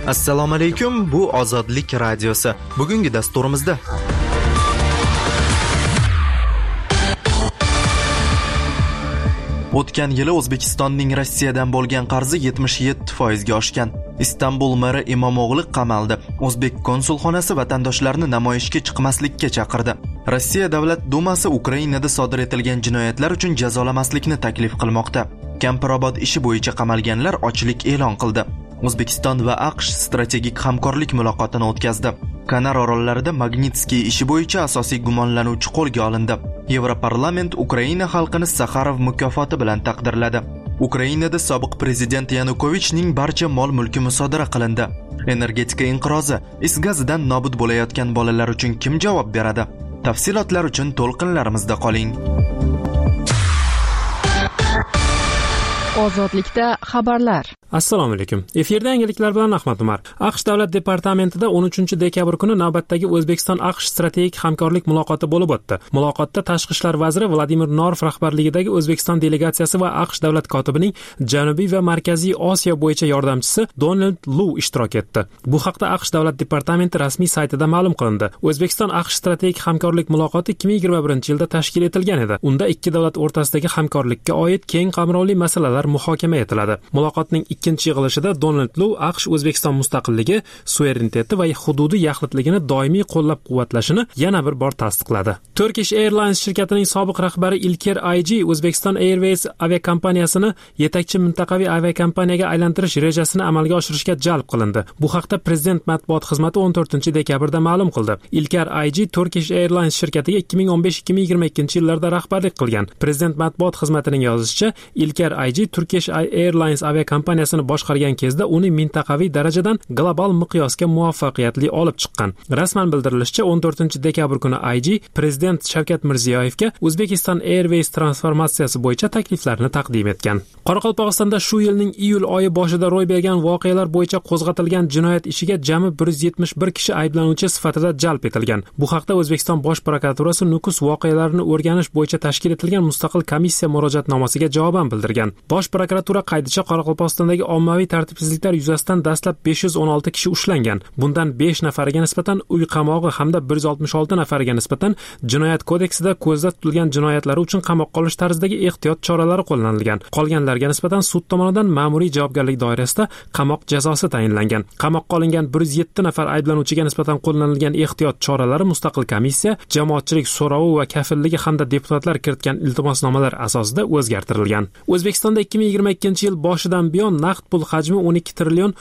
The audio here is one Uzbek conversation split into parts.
Assalomu alaykum, bu Ozodlik radiosi. Bugungi dasturimizda o'tgan yili O'zbekistonning Rossiyadan bo'lgan qarzi 77% ga oshgan. Istanbul meri Imomoğlu qamaldi. O'zbek konsulxonasi vatandoshlarni namoyishga chiqmaslikka chaqirdi. Rossiya Davlat Dumasi Ukrainada sodir etilgan jinoyatlar uchun jazolamaslikni taklif qilmoqda. Kampirobod ishi bo'yicha qamalganlar ochlik e'lon qildi. O'zbekiston va AQSh strategik hamkorlik muloqotini o'tkazdi. Kanar orollarida Magnitskiy ishi bo'yicha asosiy gumonlanuvchi qo'lga olindi. Yevroparlament Ukraina xalqini Saxarov mukofoti bilan taqdirladi. Ukrainada sobiq prezident Yanukovichning barcha mol-mulki musodara qilindi. Energetika inqirozi, is gazidan nobud bo'layotgan bolalar uchun kim javob beradi? Tafsilotlar uchun to'lqinlarimizda qoling. Ozodlikda xabarlar. Assalomu alaykum. Efirda yangiliklar bilan Ahmad Umar. AQSh davlat departamentida 13 dekabr kuni navbatdagi O'zbekiston-AQSh strategik hamkorlik muloqoti bo'lib o'tdi. Muloqotda Tashqi ishlar vaziri Vladimir Norov rahbarligidagi O'zbekiston delegatsiyasi va AQSh davlat kotibining Janubiy va Markaziy Osiyo bo'yicha yordamchisi Donald Lu ishtirok etdi. Bu haqda AQSh davlat departamenti rasmiy saytida ma'lum qilindi. O'zbekiston-AQSh strategik hamkorlik muloqoti 2021-yilda tashkil etilgan edi. Unda ikki davlat o'rtasidagi hamkorlikka oid keng qamrovli masalalar muhokama etiladi. Muloqotning ikkinchi yig'ilishida Donald Lu AQSh O'zbekiston mustaqilligi, suvereniteti va hududiy yaxlitligini doimiy qo'llab-quvvatlashini yana bir bor tasdiqladi. Turkish Airlines shirkatining sobiq rahbari İlker Ayci Uzbekistan Airways aviakompaniyasini yetakchi mintaqaviy aviakompaniyaga aylantirish rejasini amalga oshirishga jalb qilindi. Bu haqda Prezident matbuot xizmati 14-dekabrda ma'lum qildi. İlker Ayci Turkish Airlines shirkatiga 2015-2022 yillarda rahbarlik qilgan. Prezident matbuot xizmatining yozishicha, İlker Ayci Turkish Airlines aviakompaniyasini boshqargan kezda uni mintaqaviy darajadan global miqyosga muvaffaqiyatli olib chiqqan. Rasman bildirilishicha, 14-dekabr kuni Ayci Prezident Shavkat Mirziyoyevga Uzbekistan Airways transformatsiyasi bo'yicha takliflarni taqdim etgan. Qoraqalpog'istonda shu yilning iyul oyi boshida ro'y bergan voqealar bo'yicha qo'zg'atilgan jinoyat ishiga jami 171 kishi ayblanuvchi sifatida jalb etilgan. Bu haqda O'zbekiston Bosh prokuraturasi Nukus voqealarini o'rganish bo'yicha tashkil etilgan mustaqil komissiya murojaatnomasiga javoban bildirgan. Bosh prokuratura qaydicha Qoraqalpog'istondagi ommaviy tartibsizliklar yuzasidan dastlab 516 kishi ushlangan. Bundan 5 nafariga nisbatan uy qamog'i hamda 166 nafariga nisbatan Jinoyat kodeksida ko'zda tutilgan jinoyatlari uchun qamoqqa olish tarzidagi ehtiyot choralari qo'llanilgan. Qolganlarga nisbatan sud tomonidan ma'muriy javobgarlik doirasida qamoq jazosi tayinlangan. Qamoqqa olingan 107 nafar ayblanuvchiga nisbatan qo'llanilgan ehtiyot choralari mustaqil komissiya, jamoatchilik so'rovi va kafilligi hamda deputatlar kiritgan iltimosnomalar asosida o'zgartirilgan. O'zbekistonda 2022-yil boshidan buyon naqd pul hajmi 12 trillion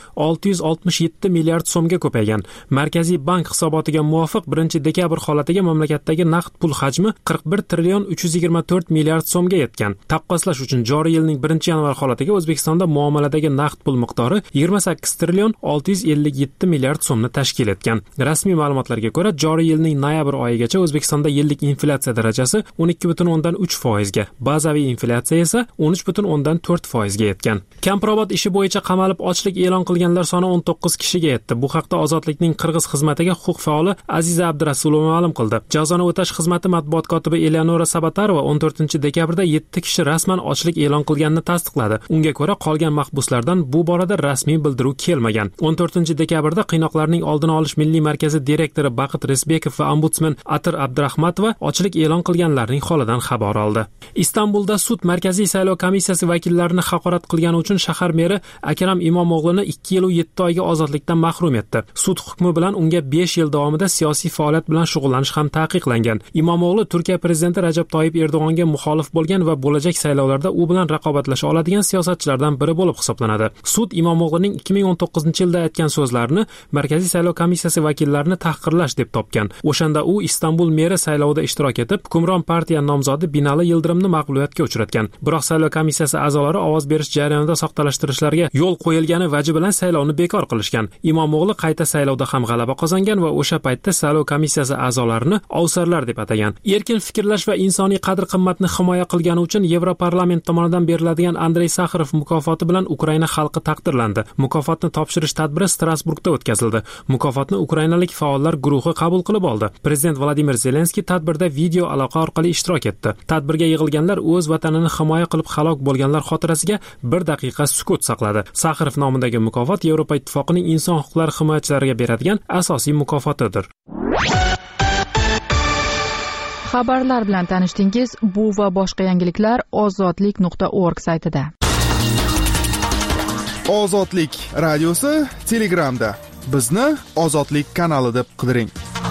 667 milliard so'mga ko'paygan. Markaziy bank hisobotiga muvofiq 1-dekabr holatiga mamlakatdagi naqd pul hajmi 41 trillion 324 milliard so'mga yetgan. Taqqoslash uchun joriy yilning 1-yanvar holatiga O'zbekistonda muomaladagi naqd pul miqdori 28 trillion 657 milliard so'mni tashkil etgan. Rasmiy ma'lumotlarga ko'ra, joriy yilning noyabr oyigacha O'zbekistonda yillik inflyatsiya darajasi 12.3% ga, bazaviy inflyatsiya esa 13.4% ga yetgan. Kampirobod ishi bo'yicha qamalib ochlik e'lon qilganlar soni 19 kishiga yetdi. Bu haqda Ozodlikning Qirg'iz xizmatiga huquq faoli Aziza Abdurasulova ma'lum qildi. Jazoni o'tash xizmati matbuot kotibi Eleonora Sabatarova 14-dekabrda 7 kishi rasman ochlik e'lon qilganini tasdiqladi. Unga ko'ra, qolgan mahbuslardan bu borada rasmiy bildiruv kelmagan. 14-dekabrda Qiynoqlarning oldini olish milliy markazi direktori Baqit Resbekov va ombudsman Atir Abdurahmatova ochlik e'lon qilganlarning holidan xabar oldi. Istanbulda sud Markaziy saylov komissiyasi vakillarini haqorat qilgani uchun shahar meri Akram Imomoğlu'ni 2 yil 7 oyga ozodlikdan mahrum etdi. Sud hukmi bilan unga 5 yil davomida siyosiy faoliyat bilan shug'ullanish ham taqiqlangan. Imomoğlu Turkiya prezidenti Rajab Toyyib Erdo'g'onga muxolif bo'lgan va bo'lajak saylovlarda u bilan raqobatlasha oladigan siyosatchilardan biri bo'lib hisoblanadi. Sud Imomoğlu'ning 2019-yilda aytgan so'zlarini Markaziy saylov komissiyasi vakillarini tahqirlash deb topgan. O'shanda u Istanbul meri saylovida ishtirok etib, hukmron partiya nomzodi Binali Yildirimni mag'lubiyatga uchratgan. Biroq saylov komissiyasi a'zolari ovoz berish jarayonida soxtalashtirishlarga yo'l qo'yilgani vaji bilan saylovni bekor qilishgan. Imomoğlu qayta saylovda ham g'alaba qozongan va o'sha paytda saylov komissiyasi a'zolarini ovsarlar deb atagan. Erkin fikrlash va insoniy qadr-qimmatni himoya qilgani uchun Yevroparlament tomonidan beriladigan Andrey Sakharov mukofoti bilan Ukraina xalqi taqdirlandi. Mukofotni topshirish tadbiri Strasburgda o'tkazildi. Mukofotni ukrainalik faollar guruhi qabul qilib oldi. Prezident Vladimir Zelenskiy tadbirda video aloqa orqali ishtirok etdi. Tadbirga yig'ilganlar o'z vatanini himoya qilib halok bo'lganlar xotirasiga 1 daqiqa sukut rekord saqladi. Sakharov nomidagi mukofot Yevropa Ittifoqining inson huquqlari himoyachilariga beradigan asosiy mukofotidir. Xabarlar bilan tanishdingiz. Bu va boshqa yangiliklar ozodlik.org saytida. Ozodlik radiosi Telegramda. Bizni Ozodlik kanali deb qidiring.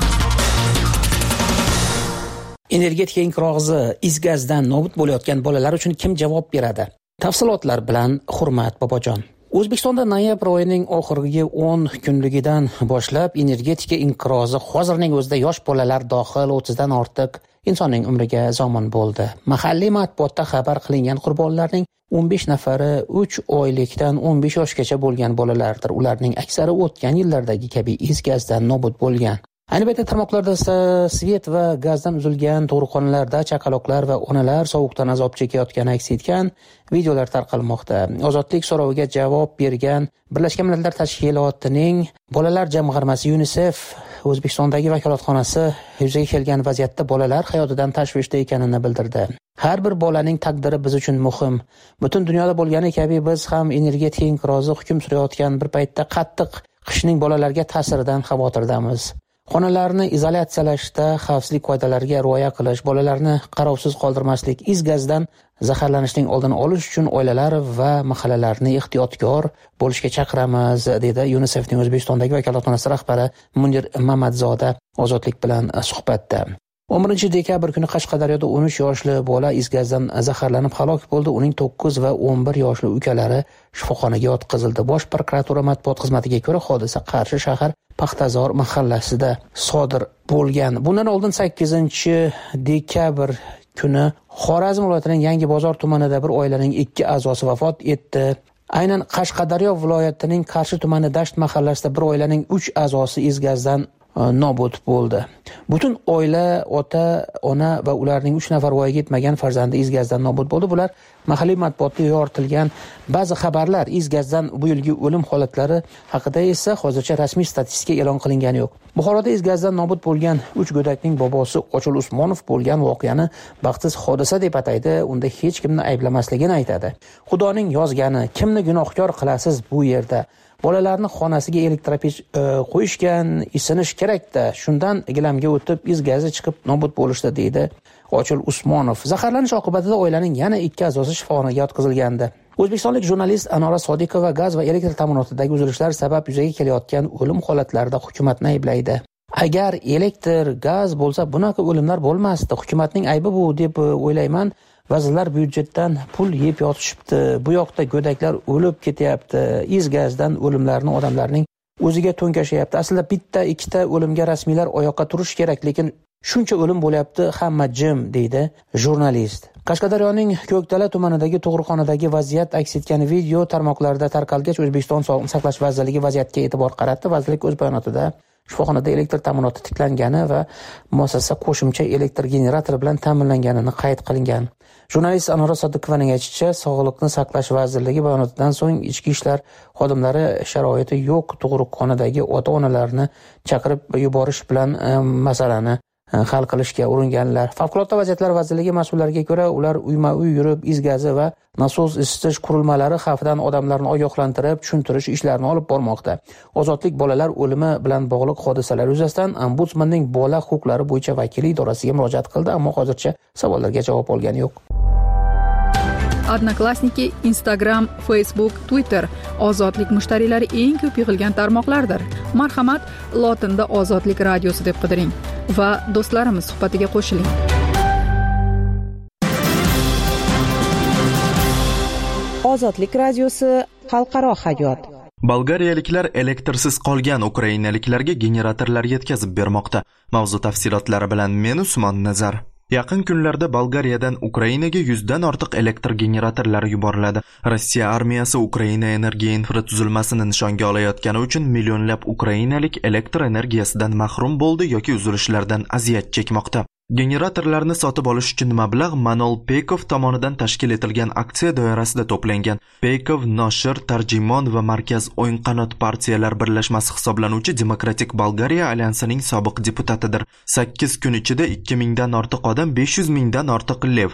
Energetika inqirozi, is gazdan nobud bo'layotgan bolalar uchun kim javob beradi? Tafsilotlar bilan Hurmat Bobojon. O'zbekistonda noyabr oyining oxirgi 10 kunligidan boshlab energetika inqirozi hozirning o'zida yosh bolalar dohil 30 dan ortiq insonning umriga zomin bo'ldi. Mahalliy matbuotda xabar qilingan qurbonlarning 15 nafari 3 oylikdan 15 yoshgacha bo'lgan bolalardir. Ularning aksari o'tgan yillardagi kabi is gazdan nobud bo'lgan. Ayni paytda tarmoqlarda svet va gazdan uzilgan tug'ruqxonalarda chaqaloqlar va onalar sovuqdan azob chekayotgani aks etgan videolar tarqalmoqda. Ozodlik so'roviga javob bergan Birlashgan Millatlar Tashkilotining bolalar jamg'armasi UNICEF O'zbekistondagi vakolatxonasi yuzaga kelgan vaziyatda bolalar hayotidan tashvishda ekanini bildirdi. Har bir bolaning taqdiri biz uchun muhim. Butun dunyoda bo'lgani kabi biz ham energetika inqirozi hukm surayotgan bir paytda qattiq qishning bolalarga ta'siridan xavotirdamiz. Xonalarni izolyatsiyalashda xavfsizlik qoidalariga rioya qilish, bolalarni qarovsiz qoldirmaslik, is gazdan zaharlanishning oldini olish uchun oilalar va mahallalarni ehtiyotkor bo'lishga chaqiramiz, dedi UNICEFning O'zbekistondagi vakolatxonasi rahbari Munir Mamadzoda Ozodlik bilan suhbatda. 11 dekabr kuni Qashqadaryoda 13 yoshli bola is gazdan zaharlanib halok bo'ldi. Uning 9 va 11 yoshli ukalari shifoxonaga yotqizildi. Bosh prokuratura matbuot xizmatiga ko'ra, hodisa Qarshi shahar Paxtazor mahallasida sodir bo'lgan. Bundan oldin 8-dekabr kuni Xorazm viloyatining Yangi bozor tumanida bir oilaning 2 a'zosi vafot etdi. Aynan Qashqadaryo viloyatining Qarshi tumani Dasht mahallasida bir oilaning 3 a'zosi is gazdan nobud bo'ldi. Butun oila, ota, ona va ularning 3 nafar voyaga yetmagan farzandi is gazdan nobud bo'ldi. Bular mahalliy matbuotda yoritilgan ba'zi xabarlar. Is gazdan bu yilgi o'lim holatlari haqida esa hozircha rasmiy statistika e'lon qilingani yo'q. Buxoroda is gazdan nobud bo'lgan 3 go'dakning bobosi Ochil Usmonov bo'lgan voqeani baxtsiz hodisa deb ataydi. Unda hech kimni ayblamasligini aytadi. Xudoning yozgani, kimni gunohkor qilasiz bu yerda? Bolalarni xonasiga elektropech qo'yishgan, isinish kerak-da. Shundan gilamga o'tib is gazi chiqib nobud bo'lishdi, deydi Ochil Usmonov. Zaharlanish oqibatida oilaning yana 2 a'zosi shifoxonaga yotqizilgandi. O'zbekistonlik jurnalist Anora Sodiqova gaz va elektr ta'minotidagi uzilishlar sabab yuzaga kelayotgan o'lim holatlarida hukumatni ayblaydi. Agar elektr, gaz bo'lsa bunaqa o'limlar bo'lmasdi. Hukumatning aybi bu deb o'ylayman. Vazirlar byudjetdan pul yeb yotishibdi. Bu yoqda go'daklar o'lib ketyapti. Is gazdan o'limlarni odamlarning o'ziga to'nkashyapti. Aslida bitta, ikkita o'limga rasmiylar oyoqqa turish kerak, lekin shuncha o'lim bo'lyapti, hamma jim, deydi jurnalist. Qashqadaryoning Ko'kdala tumanidagi tug'ruqxonadagi vaziyat aks etgan video tarmoqlarda tarqalgach, O'zbekiston Sog'liqni saqlash vazirligi vaziyatga e'tibor qaratdi. Vazirlik o'z bayonotida shifoxonada elektr ta'minoti tiklangani va muassasa qo'shimcha elektr generatori bilan ta'minlanganini qayd qilingan. Jurnalist Anora Sodiqovaning aytishicha, Sog'liqni saqlash vazirligi bayonotidan so'ng ichki ishlar xodimlari sharoiti yo'q tug'ruqxonadagi ota-onalarni chaqirib yuborish bilan masalani hal qilishga uringanlar. Favqulodda vaziyatlar vazirligi mas'ullariga ko'ra, ular uyma-uy yurib is gazi va nasos isitish qurilmalari xavfidan odamlarni ogohlantirib, tushuntirish ishlarini olib bormoqda. Ozodlik bolalar o'limi bilan bog'liq hodisalar yuzasidan Ombudsmanning bola huquqlari bo'yicha vakili idorasiga murojaat qildi, ammo hozircha savollarga javob olgani yo'q. Odnoklassniki, Instagram, Facebook, Twitter ozodlik mushtariylari eng ko'p yig'ilgan tarmoqlardir. Marhamat, lotinda Ozodlik radiosi deb qidiring va do'stlarimiz suhbatiga qo'shiling. Ozodlik radiosi xalqaro hayot. Bolgariyaliklar elektrsiz qolgan ukrainaliklarga generatorlar yetkazib bermoqda. Mavzu tafsilotlari bilan men Usmon Nazar. Yaqin kunlarda Bolgariyadan Ukrainaga 100 dan ortiq elektr generatorlari yuboriladi. Rossiya armiyasi Ukraina energiya infratuzilmasini nishonga olayotgani uchun millionlab ukrainalik elektr energiyasidan mahrum bo'ldi yoki uzilishlardan aziyat chekmoqda. Generatorlarni sotib olish uchun mablag' Manol Pekov tomonidan tashkil etilgan aksiya doirasida to'plangan. Pekov Nosher, Tarjimon va Markaz o'yin-qanot partiyalar birlashmasi hisoblanuvchi Demokratik Bolgariya alyansining sobiq deputatidir. 8 kun ichida 2000 dan ortiq odam 500 mingdan ortiq lev,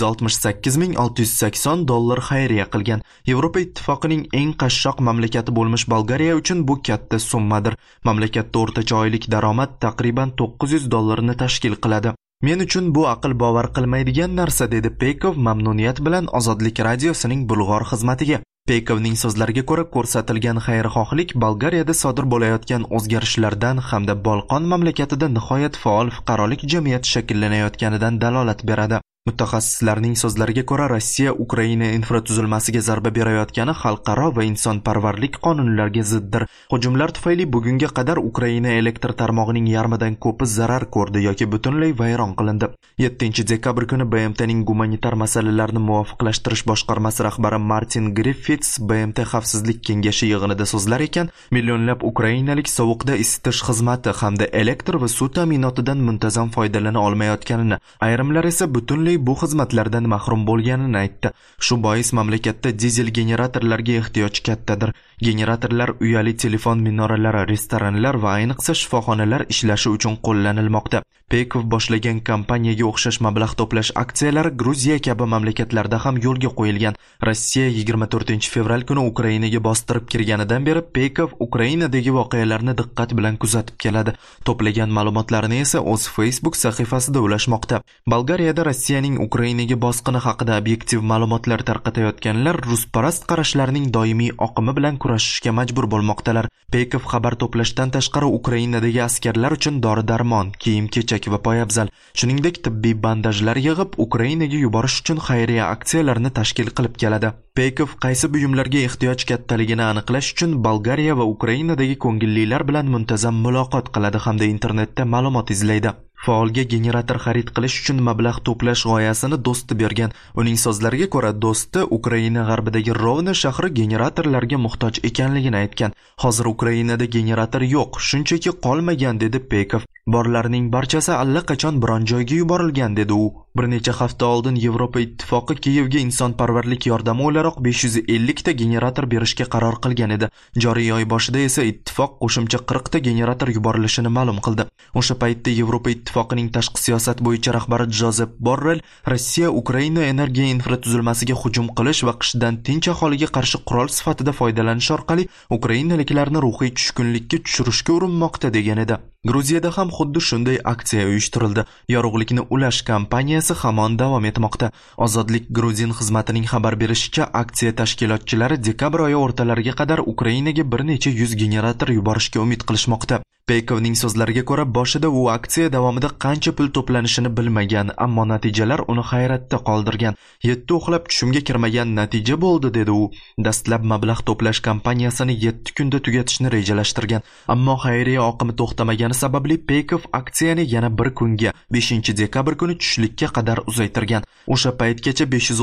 268.680 dollar xayriya qilgan. Yevropa Ittifoqining eng qashshoq mamlakati bo'lmish Bolgariya uchun bu katta summadir. Mamlakatda o'rtacha oylik daromad taqriban 900 dollarni tashkil qiladi. Men uchun bu aql bovar qilmaydigan narsa, dedi Pekov mamnuniyat bilan Ozodlik radiosining bulg'or xizmatiga. Pekovning so'zlariga ko'ra, ko'rsatilgan xayrixohlik Bolgariyada sodir bo'layotgan o'zgarishlardan hamda Bolqon mamlakatida nihoyat faol fuqarolik jamiyati shakllanayotganidan dalolat beradi. Mutaxassislarning so'zlariga ko'ra, Rossiya Ukraina infratuzilmasiga zarba berayotgani xalqaro va insonparvarlik qonunlariga ziddir. Hujumlar tufayli bugunga qadar Ukraina elektr tarmog'ining yarmidan ko'pi zarar ko'rdi yoki butunlay vayron qilindi. 7-dekabr kuni BMTning gumanitar masalalarni muvofiqlashtirish boshqarmasi rahbari Martin Griffiths BMT xavfsizlik kengashi yig'inida so'zlar ekan, millionlab ukrainalik sovuqda isitish xizmati hamda elektr va suv ta'minotidan muntazam foydalana olmayotganini, ayrimlar esa butunlay bu xizmatlardan mahrum bo'lganini aytdi. Shu bois mamlakatda dizel generatorlarga ehtiyoj kattadir. Generatorlar uyali telefon minoralari, restoranlar va ayniqsa shifoxonalar ishlashi uchun qo'llanilmoqda. Pekov boshlagan kampaniyaga o'xshash mablag' to'plash aksiyalari Gruziya kabi mamlakatlarda ham yo'lga qo'yilgan. Rossiya 24-fevral kuni Ukrainaga bostirib kirganidan beri Pekov Ukrainadagi voqealarni diqqat bilan kuzatib keladi. To'plagan ma'lumotlarini esa o'z Facebook sahifasida ulashmoqda. Bolgariyada Rossiyaning Ukrainaga bosqini haqida obyektiv ma'lumotlar tarqatayotganlar rusparast qarashlarning doimiy oqimi bilan kurashishga majbur bo'lmoqdalar. Pekov xabar to'plashdan tashqari Ukrainadagi askarlar uchun dori-darmon, kiyim-kechak va poyabzal, shuningdek tibbiy bandajlar yig'ib Ukrainaga yuborish uchun xayriya aksiyalarini tashkil qilib keladi. Pekov qaysi buyumlarga ehtiyoj kattaligini aniqlash uchun Bolgariya va Ukrainadagi ko'ngillilar bilan muntazam muloqot qiladi hamda internetda ma'lumot izlaydi. Faolga generator xarid qilish uchun mablag' to'plash g'oyasini do'sti bergan. Uning so'zlariga ko'ra, do'sti Ukraina g'arbidagi Rovna shahri generatorlarga muhtoj ekanligini aytgan. Hozir Ukrainada generator yo'q, shunchaki qolmagan, dedi Pekov. Borlarning barchasi allaqachon biron joyga yuborilgan, dedi u. Bir necha hafta oldin Yevropa Ittifoqi Kiyevga insonparvarlik yordami o'laroq 550 ta generator berishga qaror qilgan edi. Joriy oy boshida esa ittifoq qo'shimcha 40 ta generator yuborilishini ma'lum qildi. O'sha paytda Yevropa Ittifoqining tashqi siyosat bo'yicha rahbari Jozef Borrell Rossiya Ukraina energiya infratuzilmasiga hujum qilish va qishdan tinch aholiga qarshi qurol sifatida foydalanish orqali ukrainaliklarni ruhiy tushkunlikka tushirishga urinmoqda degan edi. Gruziyada ham xuddi shunday aksiya uyushtirildi. Yorug'likni ulash kampaniyasi hamon davom etmoqda. Ozodlik Gruzin xizmatining xabar berishicha, aksiya tashkilotchilari dekabr oyi o'rtalariga qadar Ukrainaga bir necha 100 generator yuborishga umid qilishmoqda. Pekovning so'zlariga ko'ra, boshida u aksiya davomida qancha pul to'planishini bilmagan, ammo natijalar uni hayratda qoldirgan. 7 uxlab tushimga kirmagan natija bo'ldi, dedi u. Dastlab mablag' to'plash kampaniyasini 7 kunda tugatishni rejalashtirgan, ammo xayriya oqimi to'xtamagani sababli Pekov aksiyani yana bir kunga, 5-dekabr kuni tushlikka qadar uzaytirgan. O'sha paytgacha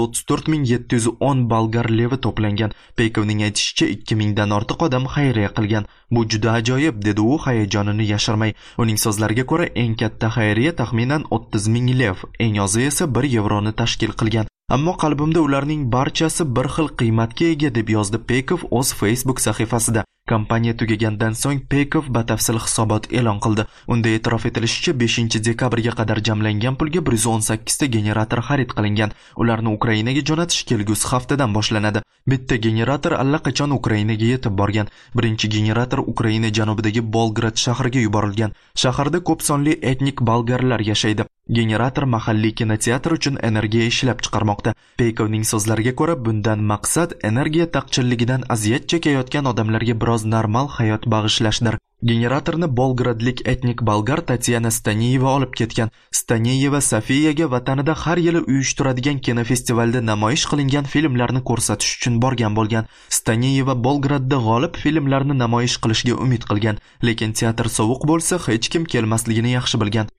534.710 bolgar levi to'plangan. Pekovning aytishicha, 2000 dan ortiq odam xayriya qilgan. Bu juda ajoyib, dedi u hayajonini yashirmay. Uning so'zlariga ko'ra, eng katta xayriya taxminan 30.000 lev, eng ozi esa 1 yevroni tashkil qilgan. Ammo qalbimda ularning barchasi bir xil qiymatga ega, deb yozdi Pekov o'z Facebook sahifasida. Kampaniya tugagandan so'ng Pekov batafsil hisobot e'lon qildi. Unda e'tirof etilishicha, 5-dekabrga qadar jamlangan pulga 118 ta generator xarid qilingan. Ularni Ukrainaga jo'natish kelgusi haftadan boshlanadi. Bitta generator allaqachon Ukrainaga yetib borgan. Birinchi generator Ukraina janubidagi Bolgrad shahriga yuborilgan. Shaharda ko'p sonli etnik bolgarlar yashaydi. Generator mahalliy kinoteatr uchun energiya ishlab chiqarmoqda. Pekovning so'zlariga ko'ra, bundan maqsad energiya taqchilligidan aziyat chekayotgan odamlarga biroz normal hayot bag'ishlashdir. Generatorni Bolgradlik etnik bolgar Tatyana Staniyeva olib ketgan. Staniyeva Sofiyaga vatanida har yili uyushtiradigan kinofestivalda namoyish qilingan filmlarni ko'rsatish uchun borgan bo'lgan. Staniyeva Bolgradda g'olib filmlarni namoyish qilishga umid qilgan, lekin teatr sovuq bo'lsa hech kim kelmasligini yaxshi bilgan.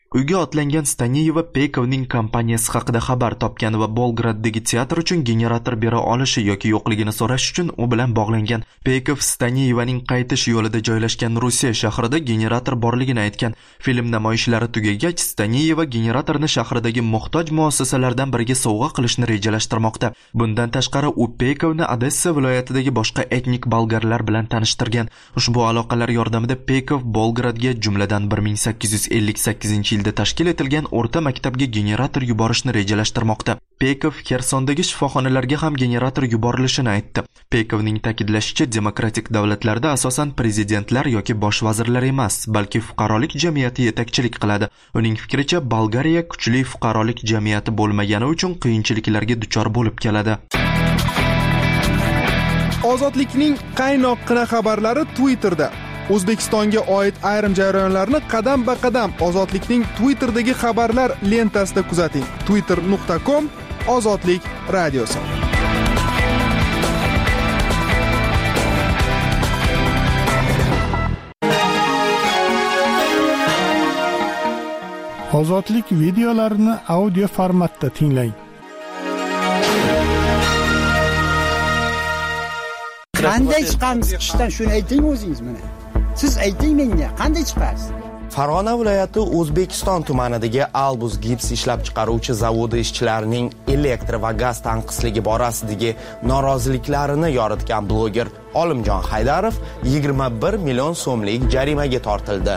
Uyga otlangan Staniyeva Pekovning kompaniyasi haqida xabar topgan va Bolgraddagi teatr uchun generator bera olishi yoki yo'qligini so'rash uchun u bilan bog'langan. Pekov Staniyevaning qaytish yo'lida joylashgan Rusiya shahrida generator borligini aytgan. Film namoyishlari tugagach, Staniyeva generatorni shahridagi muhtoj muassasalardan biriga sovg'a qilishni rejalashtirmoqda. Bundan tashqari, u Pekovni Odessa viloyatidagi boshqa etnik bolgarlar bilan tanishtirgan. Ushbu aloqalar yordamida Pekov Bolgradga jumladan 1858 yilda tashkil etilgan o'rta maktabga generator yuborishni rejalashtirmoqda. Pekov Xersondagi shifoxonalarga ham generator yuborilishini aytdi. Pekovning ta'kidlashicha, demokratik davlatlarda asosan prezidentlar yoki bosh vazirlar emas, balki fuqarolik jamiyati yetakchilik qiladi. Uning fikricha, Bolgariya kuchli fuqarolik jamiyati bo'lmagani uchun qiyinchiliklarga duchor bo'lib keladi. Ozodlikning qaynoqqina xabarlari Twitterda. O'zbekistonga oid ayrim jarayonlarni qadam-ba-qadam Ozodlikning Twitterdagi xabarlar lentasida kuzating. twitter.com/ozodlik radiosi. Ozodlik videolarini audio formatda tinglang. Qanday chiqamiz qishdan, shuni ayting o'zingiz mana. Siz ayting menga, qanday chiqasiz? Farg'ona viloyati O'zbekiston tumanidagi Albus gips ishlab chiqaruvchi zavodi ishchilarining elektr va gaz tanqisligi borasidagi noroziliklarini yoritgan bloger Olimjon Haydarov 21 million so'mlik jarimaga tortildi.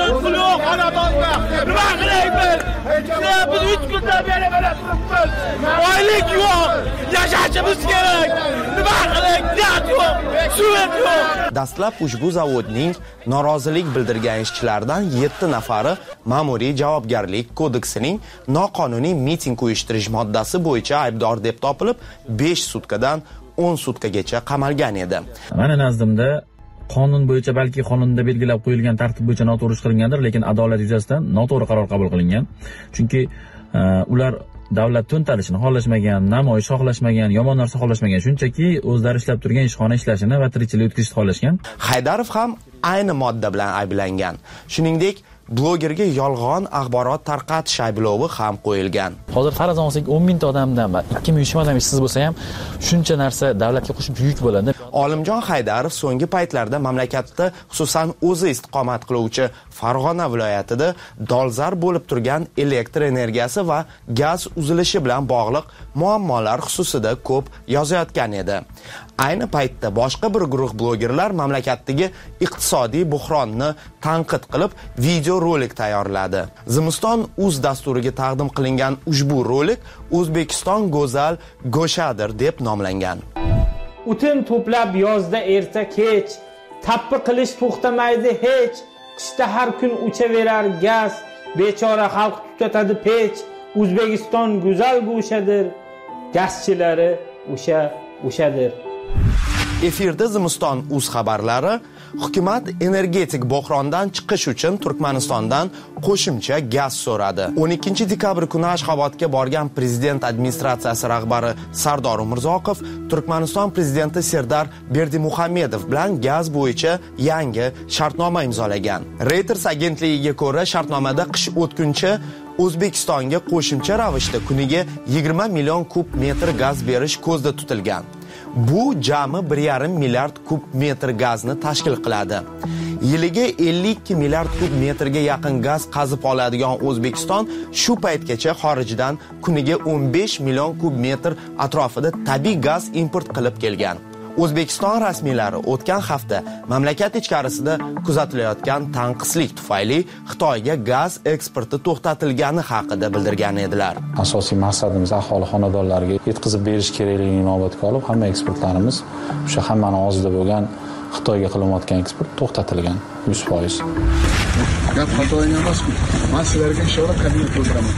Oylik yo'q, yashashimiz kerak. Nima qilaylik? Dastlab ushbu zavodning norozilik bildirgan ishchilardan 7 nafari ma'muriy javobgarlik kodeksining noqonuniy miting uyushtirish moddasi bo'yicha aybdor deb topilib, 5 sutkadan 10 sutkagacha qamalgan edi. Mana nazdimda qonun bo'yicha, balki qonunda belgilab qo'yilgan tartib bo'yicha noto'g'ri ish qilingandir, lekin adolat yuzasidan noto'g'ri qaror qabul qilingan. Chunki ular davlat to'ntarishini xohlashmagan, namoyish xohlashmagan, yomon narsa xohlashmagan, shunchaki o'zlari ishlab turgan ishxona ishlashini va tirikchilik o'tkazishni xohlashgan. Haydarov ham ayni modda bilan ayblangan. Shuningdek, blogerga yolg'on axborot tarqatish ayblovi ham qo'yilgan. Hozir faraz olsak 10 mingta odamdan va 2000 odam ishsiz bo'lsa ham shuncha narsa davlatga qo'shimcha yuk bo'ladi. Olimjon Haydarov so'nggi paytlarda mamlakatda, xususan o'zi istiqomat qiluvchi Farg'ona viloyatida dolzarb bo'lib turgan elektr energiyasi va gaz uzilishi bilan bog'liq muammolar xususida ko'p yozayotgan edi. Ayni paytda boshqa bir guruh blogerlar mamlakatdagi iqtisodiy buhronni tanqid qilib, video rolik tayyorladi. Zimiston.uz dasturiga taqdim qilingan ushbu rolik O'zbekiston go'zal go'shadir deb nomlangan. O'tin to'plab yozda erta kech, tappi qilish to'xtamaydi hech, qishda har kun uchaverar gaz, bechora xalq tutatadi pech. O'zbekiston go'zal go'shadir, gazchilari o'shadir. Efirda Zimiston.uz xabarlari. Hukumat energetik buhrondan chiqish uchun Turkmanistondan qo'shimcha gaz so'radi. 12 dekabr kuni Ashxobodga borgan prezident administratsiyasi rahbari Sardor Umurzoqov Turkmaniston prezidenti Serdar Berdimuhamedov bilan gaz bo'yicha yangi shartnoma imzolagan. Reuters agentligiga ko'ra, shartnomada qish o'tguncha O'zbekistonga qo'shimcha ravishda kuniga 20 million kub metr gaz berish ko'zda tutilgan. Bu jami 1,5 milliard kub metr gazni tashkil qiladi. Yiliga 52 milliard kub metrga yaqin gaz qazib oladigan O'zbekiston shu paytgacha xorijdan kuniga 15 million kub metr atrofida tabiiy gaz import qilib kelgan. O'zbekiston rasmiylari o'tgan hafta mamlakat ichkarisida kuzatilayotgan tanqislik tufayli Xitoyga gaz eksporti to'xtatilgani haqida bildirgan edilar. Asosiy maqsadimiz aholi xonadonlariga yetkazib berish kerakligini inobatga olib, hamma eksportlarimiz o'sha hammani og'zida bo'lgan Xitoyga qilinayotgan eksport to'xtatilgan 100%. Gap Xitoyga emas-ku. Men sizlarga inshaalloh kabinet qo'ydiraman.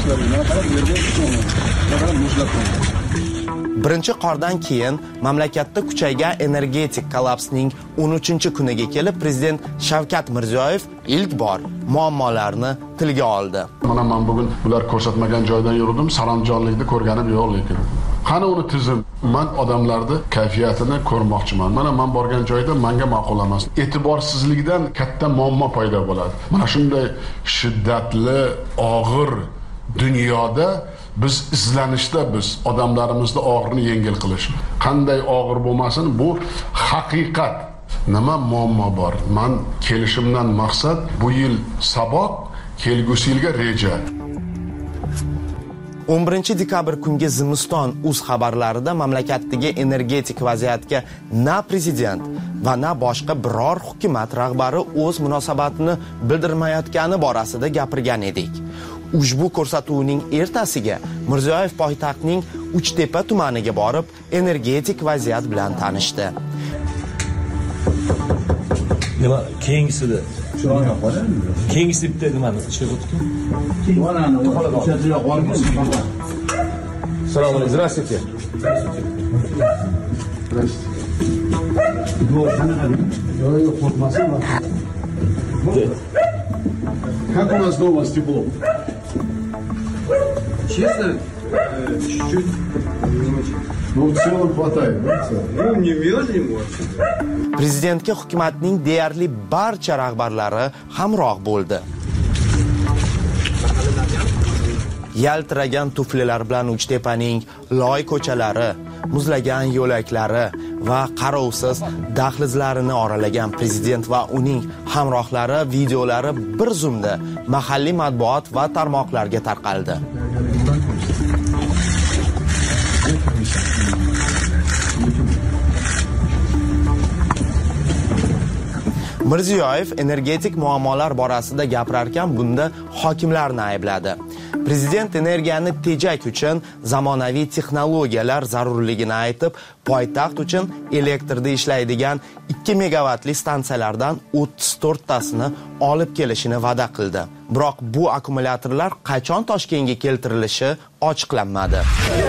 Birinchi qordan keyin mamlakatda kuchaygan energetik kollapsning 13-kuniga kelib prezident Shavkat Mirziyoyev ilk bor muammolarni tilga oldi. Mana men bugun ular ko'rsatmagan joydan yurdim, saranjonlikni ko'rganim yo'q lekin. Qani uni tizim. Men odamlarning kayfiyatini ko'rmoqchiman. Mana men borgan joyda menga ma'qul emas. E'tiborsizlikdan katta muammo paydo bo'ladi. Mana shunday shiddatli, og'ir dunyoda biz izlanishda biz odamlarimizni og'irini yengil qilish. Qanday og'ir bo'lmasin, bu haqiqat. Nima muammo bor? Men kelishimdan maqsad bu yil saboq, kelgusi yilga reja. 11 dekabr kungi Zimiston uz xabarlarida mamlakatdagi energetik vaziyatga na prezident va na boshqa biror hukumat rahbari o'z munosabatini bildirmayotgani borasida gapirgan edik. Ushbu ko'rsatuvning ertasiga Mirziyoyev poytaxtning Uchtepa tumaniga borib, energetik vaziyat bilan tanishdi. Nima kengisida? Kengisi bitta nimani chiqibdi-ku. Assalomu alaykum. Здравствуйте. Как у нас дома с теплом? Честно, чуть-чуть. Ну, в целом хватает, да? Ну, не мерзнем вообще. Prezidentga hukumatning deyarli barcha rahbarlari hamroh bo'ldi. Yaltiragan tuflilar bilan Uchtepaning loy ko'chalari, muzlagan yo'laklari va qarovsiz dahlizlarini oralagan prezident va uning hamrohlari videolari bir zumda mahalliy matbuot va tarmoqlarga tarqaldi. Mirziyoyev energetik muammolar borasida gapirarkan bunda hokimlarni aybladi. Prezident energiyani tejak uchun zamonaviy texnologiyalar zarurligini aytib, poytaxt uchun elektrda ishlaydigan 2 megavatli stansiyalardan 34 tasini olib kelishini va'da qildi. Biroq bu akkumulyatorlar qachon Toshkentga keltirilishi ochiqlanmadi.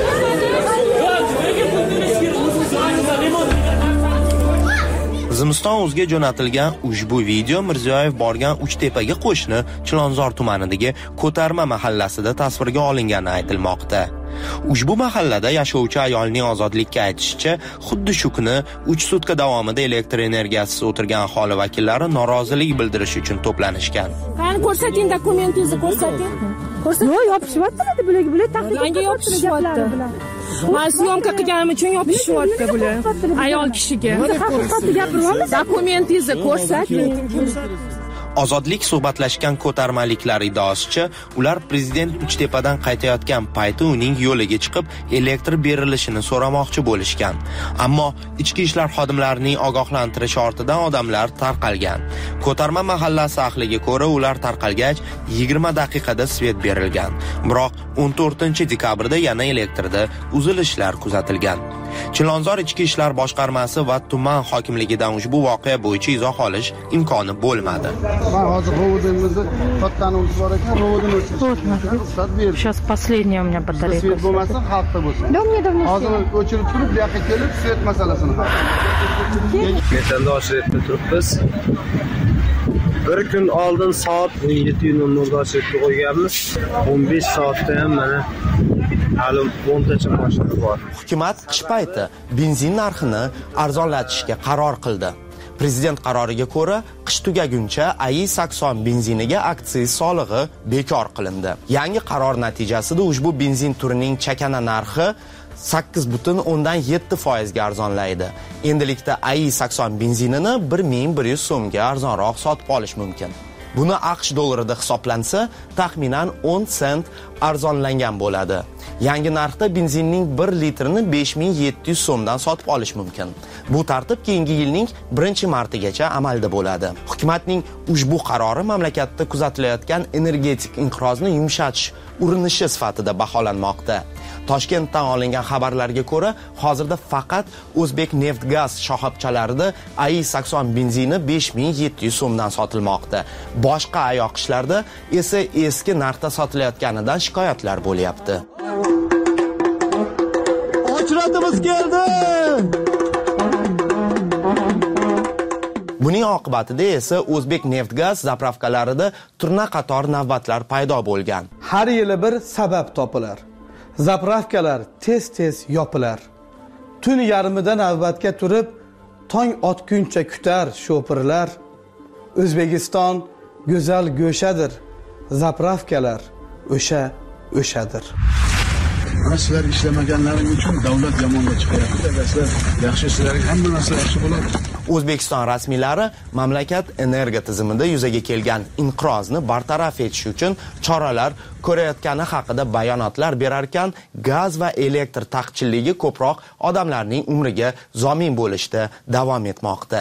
Zimiston uzga jo'natilgan ushbu video Mirziyoyev borgan Uchtepaga qo'shni Chilonzor tumanidagi Ko'tarma mahallasida tasvirga olingani aytilmoqda. Ushbu mahallada yashovchi ayolning ozodlikka aytishicha, xuddi shu kuni 3 sutka davomida elektr energiyasiz o'tirgan aholi vakillari norozilik bildirish uchun to'planishgan. Qani ko'rsating, dokumentingizni ko'rsating. Yo'q, yopishyapti bular tahdid. Menga yopishyapti. Men syomka qilganim uchun yopishyapti bular. Ayol kishiga. Haqiqatni gapiryapmiz. Dokumentingizni ko'rsating. Ozodlik suhbatlashgan ko'tarmaliklar iddaosicha, ular prezident Uchtepadan qaytayotgan payti uning yo'liga chiqib, elektr berilishini so'ramoqchi bo'lishgan. Ammo ichki ishlar xodimlarining ogohlantirishi ortidan odamlar tarqalgan. Ko'tarma mahallasi ahliga ko'ra, ular tarqalgach 20 daqiqada svet berilgan. Biroq 14 dekabrda yana elektrda uzilishlar kuzatilgan. Chilonzor ichki ishlar boshqarmasi va tuman hokimligidan ushbu voqea bo'yicha izoh olish imkoni bo'lmadi. Ben hozir rovodimizni kattaning bor ekan, rovodini o'chirib. Сейчас последняя у меня батарейка. Svet bo'lmasa, xalqda bo'lsin. Hozir o'chirib turib, bu yoqqa kelib, svet masalasini hal qilamiz. Meshanda Oshretda turibmiz. Bir kun oldin soat 17:00 Oshretga qo'yganmiz. 15 soatda ham mana hali 10 tacha mashina bor. Hukumat qish payti benzin narxini arzonlatishga qaror qildi. Prezident qaroriga ko'ra, qish tugaguncha AI-Sakson benziniga aksiz solig'i bekor qilindi. Yangi qaror natijasida ushbu benzin turining chakana narxi 8,7% ga arzonlaydi. Endilikda AI-Sakson benzinini 1100 so'mga arzonroq sotib olish mumkin. Buni AQSh dollarida hisoblansa, taxminan 10 sent arzonlangan bo'ladi. Yangi narxda benzinning 1 litrini 5700 so'mdan sotib olish mumkin. Bu tartib keyingi yilning 1-martigacha amalda bo'ladi. Hukumatning ushbu qarori mamlakatda kuzatilayotgan energetik inqirozni yumshatish urinishi sifatida baholanmoqda. Toshkentdan olingan xabarlarga ko'ra, hozirda faqat O'zbek neft-gaz shoxobchalarida AI-Sakson benzini 5700 so'mdan sotilmoqda. Boshqa ayoqishlarda esa eski narxda sotilayotganidan shikoyatlar bo'lyapti. Ochratimiz keldi. Buning oqibatida esa O'zbek neft-gaz zapravkalarida turna qator navbatlar paydo bo'lgan. Har yili bir sabab topilar. Zapravkalar tez-tez yopilar. Tun yarmida navbatga turib, tong otguncha kutar sho'pirlar. O'zbekiston go'zal go'shadir. Zapravkalar o'shadir. Mana sizlar ishlamaganlaring uchun davlat yomonga chiqyapti. Sizlar yaxshi, sizlarga hamma narsa yaxshi bo'ladi. O'zbekiston rasmiylari mamlakat energo tizimida yuzaga kelgan inqirozni bartaraf etish uchun choralar ko'rayotgani haqida bayonotlar berar ekan, gaz va elektr taqchilligi ko'proq odamlarning umriga zomin bo'lishda davom etmoqda.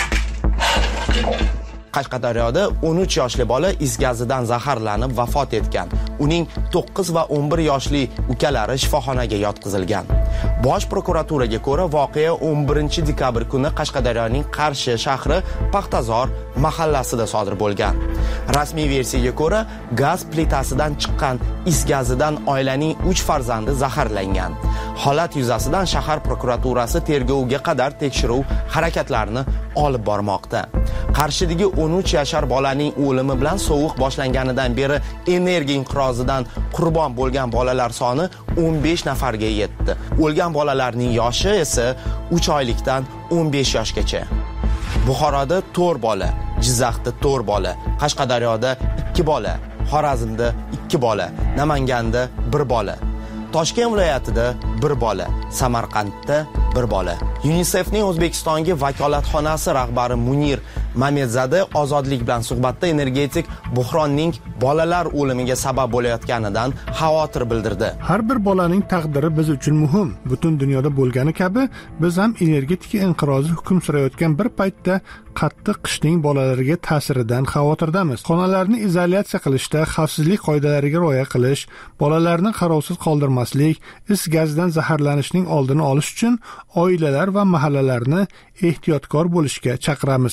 Qashqadaryoda 13 yoshli bola is gazidan zaharlanib vafot etgan. Uning 9 va 11 yoshli ukalari shifoxonaga yotqizilgan. Bosh prokuraturaga ko'ra, voqea 11 dekabr kuni Qashqadaryoning Qarshi shahri Paxtazor mahallasida sodir bo'lgan. Rasmiy versiyaga ko'ra, gaz plitasidan chiqqan is gazidan oilaning 3 farzandi zaharlangan. Holat yuzasidan shahar prokuraturasi tergovga qadar tekshiruv harakatlarini olib bormoqda. Qarshidagi 13 yashar bolaning o'limi bilan sovuq boshlanganidan beri energiya inqirozidan qurbon bo'lgan bolalar soni 15 nafarga yetdi. O'lgan bolalarning yoshi esa 3 oylikdan 15 yoshgacha. Buxoroda 4 bola, Jizzaxda 4 bola, Qashqadaryoda 2 bola, Xorazmda 2 bola, Namanganda 1 bola, Toshkent viloyatida 1 bola, Samarqandda 1 bola. UNICEFning O'zbekistonga vakolatxonasi rahbari Munir Mamedzada ozodlik bilan suhbatda energetik buhronning bolalar o'limiga sabab bo'layotganidan xavotir bildirdi. Har bir bolaning taqdiri biz uchun muhim. Butun dunyoda bo'lgani kabi, biz ham energetika inqirozi hukm surayotgan bir paytda qattiq qishning bolalarga ta'siridan xavotirdamiz. Xonalarni izolyatsiya qilishda xavfsizlik qoidalariga rioya qilish, bolalarni qarovsiz qoldirmaslik, is gazidan zaharlanishning oldini olish uchun oilalar va mahallalarni ehtiyotkor bo'lishga chaqiramiz.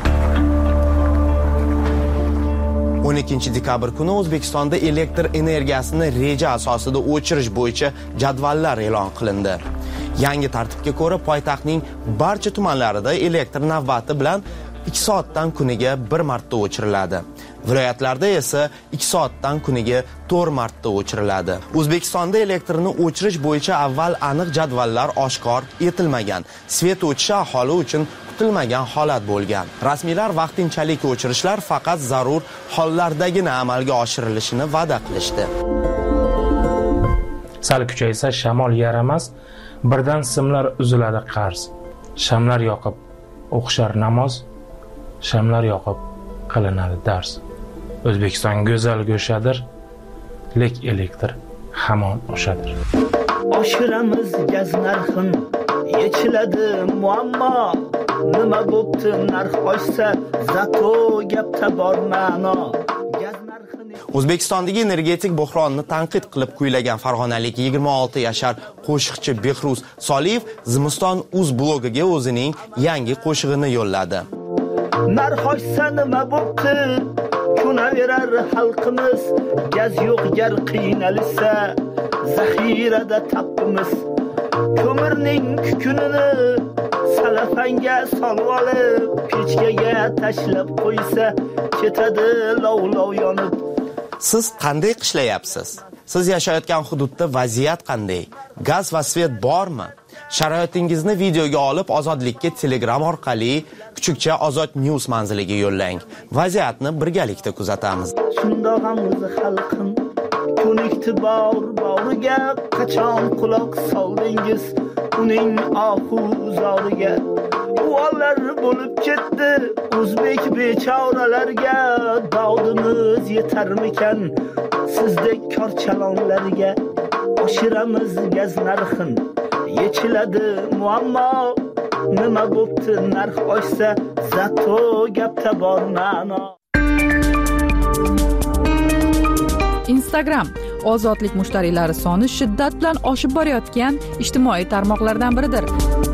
12 dekabr kuni O'zbekistonda elektr energiyasini reja asosida o'chirish bo'yicha jadvallar e'lon qilindi. Yangi tartibga ko'ra, poytaxtning barcha tumanlarida elektr navbati bilan 2 soatdan kuniga 1 marta o'chiriladi. Viloyatlarda esa 2 soatdan kuniga 4 marta o'chiriladi. O'zbekistonda elektrni o'chirish bo'yicha avval aniq jadvallar oshkor etilmagan. Svet o'chishi aholi uchun kutilmagan holat bo'lgan. Rasmiylar vaqtinchalik o'chirishlar faqat zarur hollardagina amalga oshirilishini va'da qilishdi. Sal kuchaysa shamol yaramas, birdan simlar uziladi qarz. Shamlar yoqib o'qishar namoz, shamlar yoqib qilinadi dars. O'zbekiston go'zal go'shadir, lek elektr hamon o'shadir. Oshiramiz gaz narxin, yechiladi muammo. Nima bo'pti narx oshsa, zato gapda bor ma'no. O'zbekistondagi energetik buhronni tanqid qilib kuylagan farg'onalik 26 yashar qo'shiqchi Behruz Soliyev Zimiston uz blogiga o'zining yangi qo'shig'ini yo'lladi. Narx oshsa nima bo'pti? Kunaverar xalqimiz, gaz yo'q gar qiynalsa, zaxirada tapimiz. Ko'mirning kukunini salafanga solib olib, pechkaga tashlab qo'ysa, ketadi lov-lov yonib. Siz qanday qishlayapsiz? Siz yashayotgan hududda vaziyat qanday? Gaz va svet bormi? Sharoitingizni videoga olib Ozodlikka Telegram orqali kuchukcha Ozod News manziliga yo'llang. Vaziyatni birgalikda kuzatamiz. Shundoq ham o'zi xalqim, ko'nikti bor-boriga qachon quloq soldingiz uning ohu-zoriga. Ular bo'lib ketdi o'zbek bechoralarga, dodimiz yetarmikan sizdek korchalonlarga. Oshiramiz gaz narxin, yechiladi muammo. Nima bo'pti narx oshsa, zato gapda bor ma'no. Instagram ozodlik mushtariylari soni shiddat bilan oshib borayotgan ijtimoiy tarmoqlardan biridir.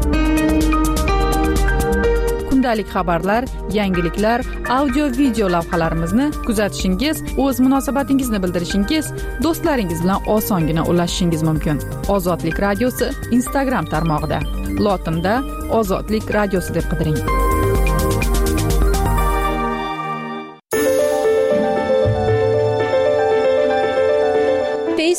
Kundalik xabarlar, yangiliklar, audio-video lavhalarimizni kuzatishingiz, o'z munosabatingizni bildirishingiz, do'stlaringiz bilan osongina ulashishingiz mumkin. Ozodlik radiosi Instagram tarmog'ida. Lotinda Ozodlik radiosi deb qidiring.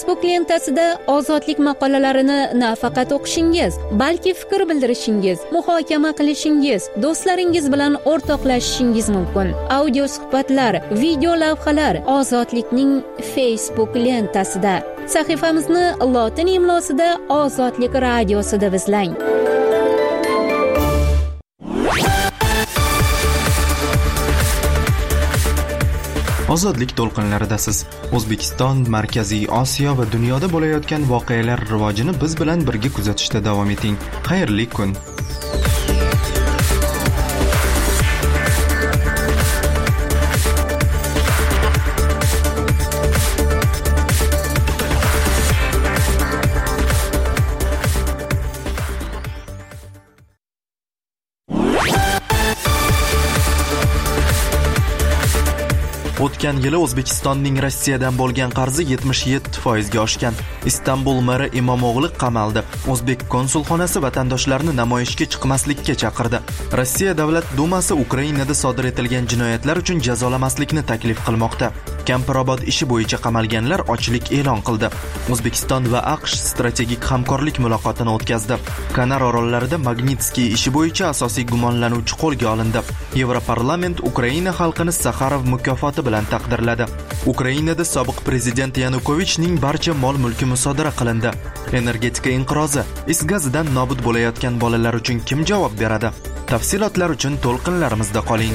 Facebook lentasida ozodlik maqolalarini nafaqat o'qishingiz, balki fikr bildirishingiz, muhokama qilishingiz, do'stlaringiz bilan o'rtoqlashishingiz mumkin. Audio suhbatlar, video lavhalar Ozodlikning Facebook lentasida. Sahifamizni lotin imlosida Ozodlik radiosi deb izlang. Ozodlik to'lqinlaridasiz. O'zbekiston, Markaziy Osiyo va dunyoda bo'layotgan voqealar rivojini biz bilan birga kuzatishda davom eting. Xayrli kun. O'tgan yili O'zbekistonning Rossiyadan bo'lgan qarzi 77% ga oshgan. Istanbul meri Imomog'li qamaldi. O'zbek konsulxonasi vatandoshlarni namoyishga chiqmaslikka chaqirdi. Rossiya Davlat Dumasi Ukrainada sodir etilgan jinoyatlar uchun jazolamaslikni taklif qilmoqda. Kampirobod ishi bo'yicha qamalganlar ochlik e'lon qildi. O'zbekiston va AQSh strategik hamkorlik muloqotini o'tkazdi. Kanar orollarida Magnitskiy ishi bo'yicha asosiy gumonlanuvchi qo'lga olindi. Yevroparlament Ukraina xalqini Saxarov mukofoti bilan taqdirladi. Ukrainada sobiq prezident Yanukovichning barcha mol-mulki musodara qilindi. Energetika inqirozi, is gazidan nobud bo'layotgan bolalar uchun kim javob beradi? Tafsilotlar uchun to'lqinlarimizda qoling.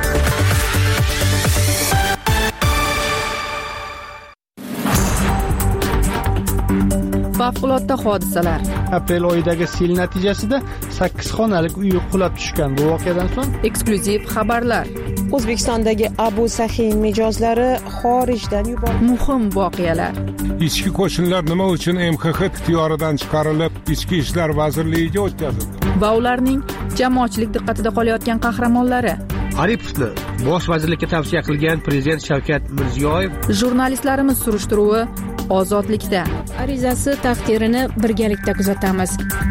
Favqulodda hodisalar. Aprel oyidagi sel natijasida 8 xonalik uy qulab tushgan. Bu voqeadan so'ng eksklyuziv xabarlar. O'zbekistondagi Abu Sahin mijozlari xorijdan yuborildi. Muhim voqealar. Ichki qo'shinlar nima uchun MXX ixtiyoridan chiqarilib, Ichki ishlar vazirligiga o'tkazildi? Va ularning jamoatchilik diqqatida qolayotgan qahramonlari. Aripovni bosh vazirlikka tavsiya qilgan prezident Shavkat Mirziyoyev. Jurnalistlarimiz surishtiruvi Ozodlikda. Arizasi taqdirini birgalikda kuzatamiz.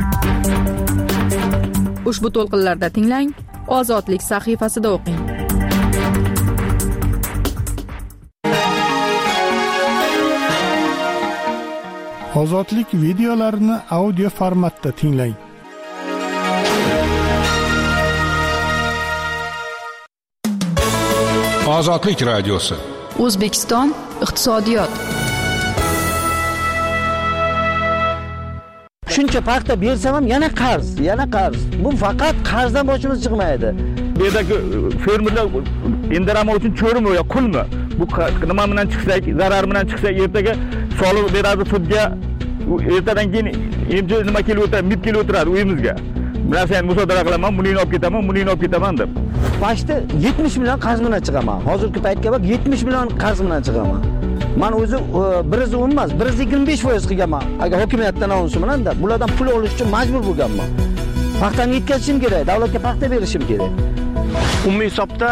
Ushbu to'lqinlarda tinglang, Ozodlik sahifasida o'qing. Ozodlik videolarini audio formatda tinglang. Ozodlik radiosi. O'zbekiston iqtisodiyot. Shuncha paxta bersam ham yana qarz. Bu faqat qarzdan boshimiz chiqmaydi. Bu yerdagi fermerlar indarama uchun cho'rimi yo qulmi? Bu nima bilan chiqsak, zarar bilan chiqsak, ertaga soliq beradi sudga. Ertadan keyin emchi nima kelib o'tadi, mib kelib o'tiradi uyimizga. Bilasan, musodara qilaman, buni olib ketaman deb. Başta 70 million qarz bilan chiqaman. Hozirgi paytga bak 70 million qarz bilan chiqaman. Men o'zi 110 emas, 125% qilganman. Agar hokimiyatdan olishim bilan-da, bulardan pul olish uchun majbur bo'lganman. Paxtani yetkazishim kerak, davlatga paxta berishim kerak. Umumiy hisobda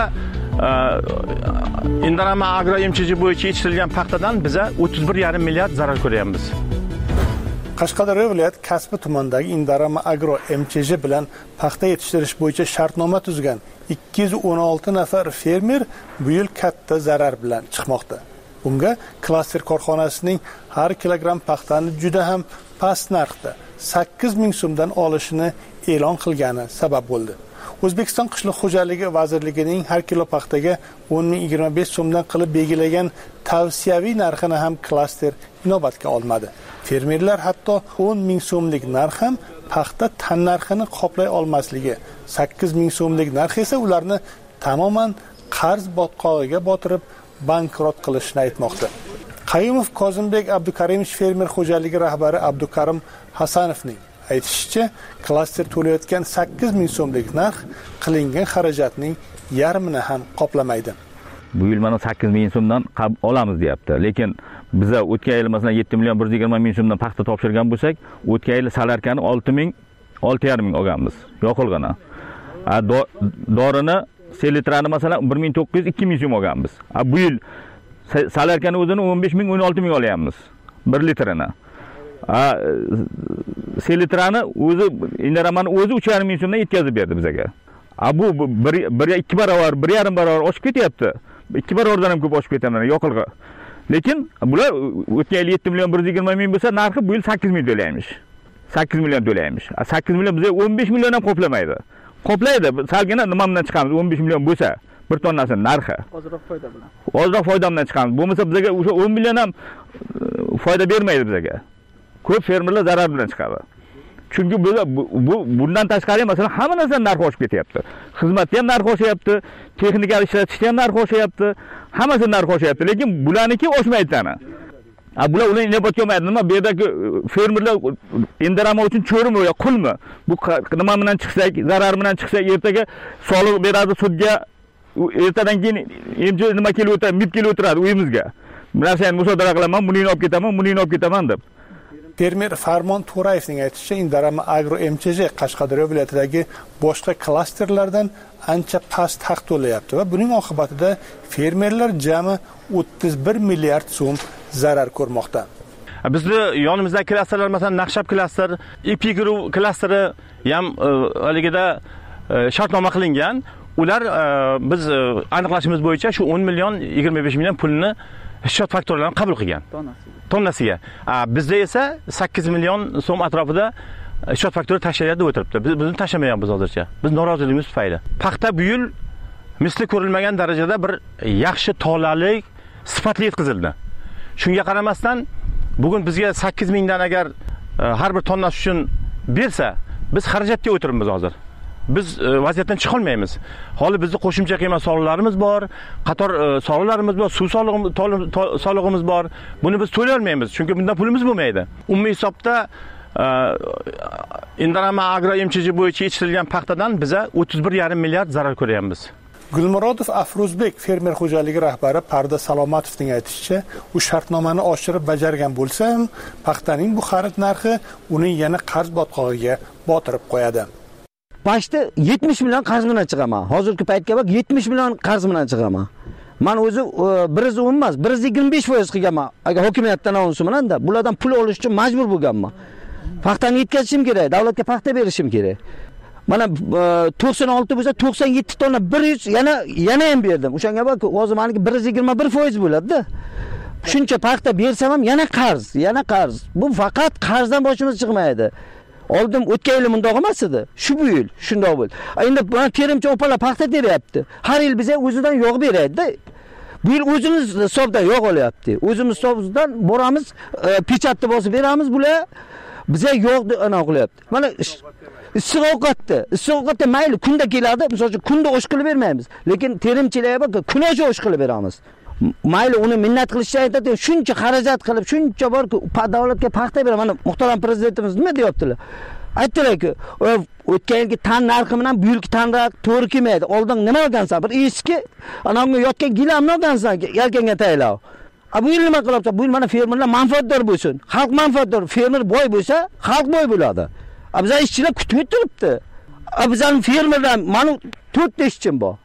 Indarama agro MCJ bo'yicha yetishtirilgan paxtadan biza 31,5 milliard zarar ko'ryapmiz. Qashqadaryo viloyat Kasbi tumanidagi Indarama agro MCJ bilan paxta yetishtirish bo'yicha shartnoma tuzgan 216 nafar fermer bu yil katta zarar bilan chiqmoqda. Bunga klaster korxonasining har kilogramm paxtani juda ham past narxda 8,000 so'mdan olishini e'lon qilgani sabab bo'ldi. O'zbekiston Qishloq xo'jaligi vazirligining har kilo paxtaga 10,025 so'mdan qilib belgilagan tavsiyaviy narxini ham klaster inobatga olmadi. Fermerlar hatto 10,000 so'mlik narx ham paxta tan narxini qoplay olmasligi, 8,000 so'mlik narx esa ularni tamoman qarz botqog'iga botirib bankrot qilishini aytmoqda. Qayumov Kozimbek Abdukarimovich fermer xo'jaligi rahbari Abdukarim Hasanovning aytishicha, klaster to'layotgan 8,000 so'mlik narx qilingan xarajatning yarmini ham qoplamaydi. Bu yil mana 8,000 so'mdan olamiz deyapti. Lekin biza o'tgan yil masalan 7,120,000 so'mdan paxta topshirgan bo'lsak, o'tgan yil salarkani 6,500 olganmiz. Yoqilg'ini. Dorini selitrani masalan 1,900-2,000 so'm olganmiz. Bu yil salarkani o'zini 15,000-16,000 olyapmiz 1 litrini. Selitrani o'zi Indaramani o'zi 3,5 so'mdan yetkazib berdi bizaga. Bu 2 barobar, 1,5 barobar oshib ketyapti. 2 barobardan ham ko'p oshib ketadi yoqilg'i Lekin bular o'tgan yil 7 million 120 ming bo'lsa, narxi bu yil 8 million to'laymiz. 8 million to'laymiz. 8 million bizga 15 million ham qoplamaydi. Qoplaydi. Salgina nima bilan chiqamiz? 15 million bo'lsa, bir tonnasi narxi. Ozroq foyda bilan. Ozroq foyda bilan chiqamiz. Bo'lmasa bizga o'sha 10 million ham foyda bermaydi bizga. Ko'p fermerlar zarar bilan chiqadi. Chunki bundan tashqari masalan hamma narsa narxi oshib ketyapti. Xizmatda ham narxi oshyapti, texnika ishlatishda ham narxi oshyapti, hammasi narxi oshyapti, lekin bularniki oshmaydi tana. Bular ularni inobatga olmaydi. Nima bu yerdagi fermerlar indarama uchun cho'rimi yo qulmi? Bu nima bilan chiqsak, zarar bilan chiqsak, ertaga soliq beradi sudga, ertadan keyin emchi nima kelib o'tadi, mib kelib o'tiradi uyimizga. Bu narsani musodara qilaman, buni olib ketaman, buni olib ketaman deb. Fermer Farmon To'rayevning aytishicha, Indarama Agro MCJ Qashqadaryo viloyatidagi boshqa klasterlardan ancha past haq to'layapti va buning oqibatida fermerlar jami 31 milliard so'm zarar ko'rmoqda. Bizni yonimizdagi klasterlar masalan Naqshab klaster, Epigru klasteri ham haligida shartnoma qilingan. Ular biz aniqlashimiz bo'yicha shu 10 million 25 million pulni hissiyot faktorlarini qabul qilgan. Tonnasiga. Bizda esa 8 million so'm atrofida hissiyot faktori tashlaydi deb o'tiribdi. Bizni tashlamayapmiz hozircha. Biz noroziligimiz tufayli. Paxta bu yil misli ko'rilmagan darajada bir yaxshi tolalik, sifatli yetkazildi. Shunga qaramasdan bugun bizga 8 mingdan agar har bir tonnasi uchun bersa, biz xarajatga o'tiribmiz hozir. Biz vaziyatdan chiqa olmaymiz. Hali bizning qo'shimcha qiymat soliqlarimiz bor, qator soliqlarimiz bor, suv solig'imiz bor. Buni biz to'lay olmaymiz, chunki bundan pulimiz bo'lmaydi. Umumiy hisobda Indarama Agro MCJ bo'yicha yetishtirilgan paxtadan biza 31,5 milliard zarar ko'ryapmiz. Gulmurodov Afruzbek fermer xo'jaligi rahbari Parda Salomatovning aytishicha, u shartnomani oshirib bajargan bo'lsa ham, paxtaning bu xarid narxi uni yana qarz botqog'iga botirib qo'yadi. Başta 70 million qarz bilan chiqaman. Hozirgi paytga bak 70 million qarz bilan chiqaman. Men o'zi 110 emas, 125% qilganman. Agar hokimiyatdan olsa-da, bulardan pul olish uchun majbur bo'lganman. Paxtani yetkazishim kerak, davlatga paxta berishim kerak. Mana 96 bo'lsa 97 tonna 100 yana ham berdim. O'shanga bak, hozir meniki 121% bo'ladi-da. Shuncha paxta bersam ham yana qarz. Bu faqat qarzdan boshimiz chiqmaydi. Oldim o'tgan yil bundoq emas edi. Shu bu yil shundoq bo'ldi. Endi mana terimchi opalar paxta teryapti. Har yil biza o'zidan yog' beradi-da. Bu yil o'zimiz hisobdan yog' olyapti. O'zimiz hisobdan boramiz, pechatni bosib beramiz, bular biza yog'ni ana qilyapti. Mana issiq ovqatda mayli kunda keladi, masalan kunda osh qilib bermaymiz. Lekin terimchilarga bak, kunochi osh qilib beramiz. Mayli uni minnat qilishni aytadi, shuncha xarajat qilib, shuncha borki, davlatga paxta beraman. Mana muhtaram prezidentimiz nima deyaptilar? Aytdilar-ku, o'tgan yilgi tan narxi bilan bu yilgi tan narxi to'g'ri kelmaydi. Oldin nima olgansan? Bir eski, anamga yotgan gilamni olgansan, yelkanga tayinlab. Bu yil nima qilyapti? Bu yil mana fermerlar manfaatdor bo'lsin. Xalq manfaatdor, fermer boy bo'lsa, xalq boy bo'ladi. Bizlar ishchilar kutib o'tiribdi. Bizning fermerlar mana 4 ta ishchim bor.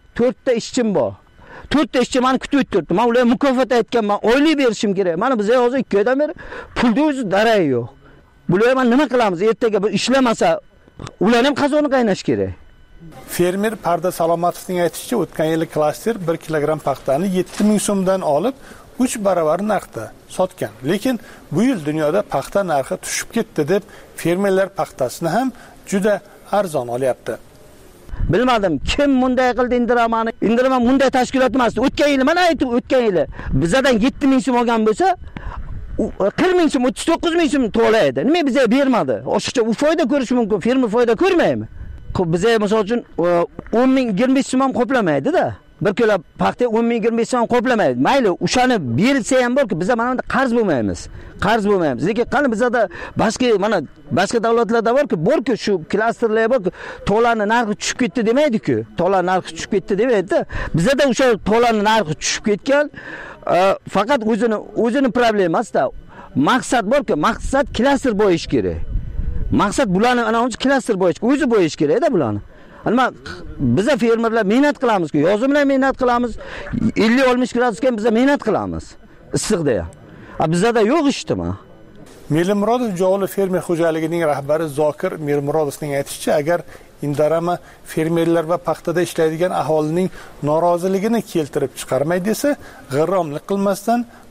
4 ta ishchi meni kutib o'tiribdi. Men ularga mukofot aytganman, oylik berishim kerak. Mana biz hozir 2 oydan beri pulni o'zi daray yo'q. Bular men nima qilamiz? Ertaga bu ishlamasa, ular ham qazoni qaynash kerak. Fermer Parda Salomatovning aytishicha, o'tgan yili klaster 1 kilogramm paxtani 7000 so'mdan olib 3 baravar narxda sotgan. Lekin bu yil dunyoda paxta narxi tushib ketdi deb fermerlar paxtasini ham juda arzon olyapti. Bilmadim, kim bunday qildi Indaramani? Indarama bunday tashkilot emas. O'tgan yili mana aytib, o'tgan yili bizdan 7000 so'm olgan bo'lsa, 40000 so'm, 39000 so'm to'laydi. Nima bizga bermadi? Oshiqcha u foyda ko'rish mumkin, fermer foyda ko'rmaymi? Bizga masalan uchun 10,000 25 so'm ham qoplamaydi-da. Bir kilo paxta 10,000 25 so'm qoplamaydi. Mayli, o'shani bersa ham borki, biz mana bunda qarz bo'lmaymiz. Lekin qani bizda boshqa davlatlarda borki, shu klasterlar borki, to'larning narxi tushib ketdi demaydi-ku. To'lar narxi tushib ketdi demaydi-da. Bizda o'sha to'larning narxi tushib ketgan, faqat o'zini problemasi-da. Maqsad borki, maqsad klaster bo'yish kerak. Maqsad bularni ana o'zi klaster bo'yish, o'zi bo'yish kerak-da bularni. Nima biza fermerlar mehnat qilamiz-ku, yoz bilan mehnat qilamiz. 50-60 gradusga biza mehnat qilamiz. Issiqda ham. Bizda yo'q ishdimi? Mirmurodov Jovli fermer xo'jaligining rahbari Zokir Mirmurodovning aytishicha, agar Indarama fermerlar va paxtada ishlaydigan aholining noroziligini keltirib chiqarmay desa, g'irromlik qilmasdan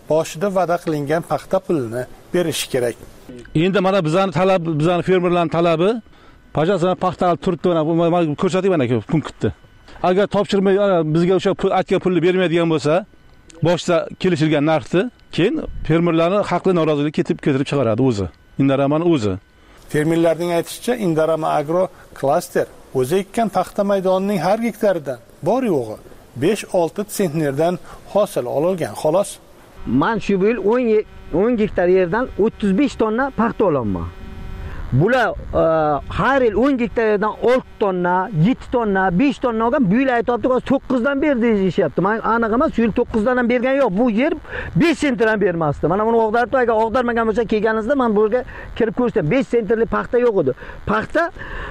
boshida va'da qilingan paxta pulini berishi kerak. Endi mana bizani fermerlarning talabi, pajasini paxta olib turibdi, mana ko'rsatib mana punktni. Agar topshirmay bizga o'sha aytgan pulni bermaydigan bo'lsa, boshda kelishilgan narxni, keyin fermerlarning haqli noroziligini keltirib chiqaradi o'zi. Indaramaning o'zi. Fermerlarning aytishicha, Indarama Agro klaster o'zi ekkan paxta maydonining har gektaridan bor yo'g'i 5-6 sentnerdan hosil olgan, xolos. Men shu yil 10 gektar yerdan 35 tonna paxta olaman. Bular har yil 10 gektar yerdan 6 tonna, 7 tonna, 5 tonna olgan, bu yil aytibdi, 9 dan berdi deyishyapti. Men aniq emas, shu yil 9 dan ham bergan yo'q. Bu yer 5 sentdan bermasdi. Mana buni og'darib, agar og'darmagan bo'lsa kelganingizda men bu yerga kirib ko'rsam, 5 sentrlik paxta yo'q edi. Paxta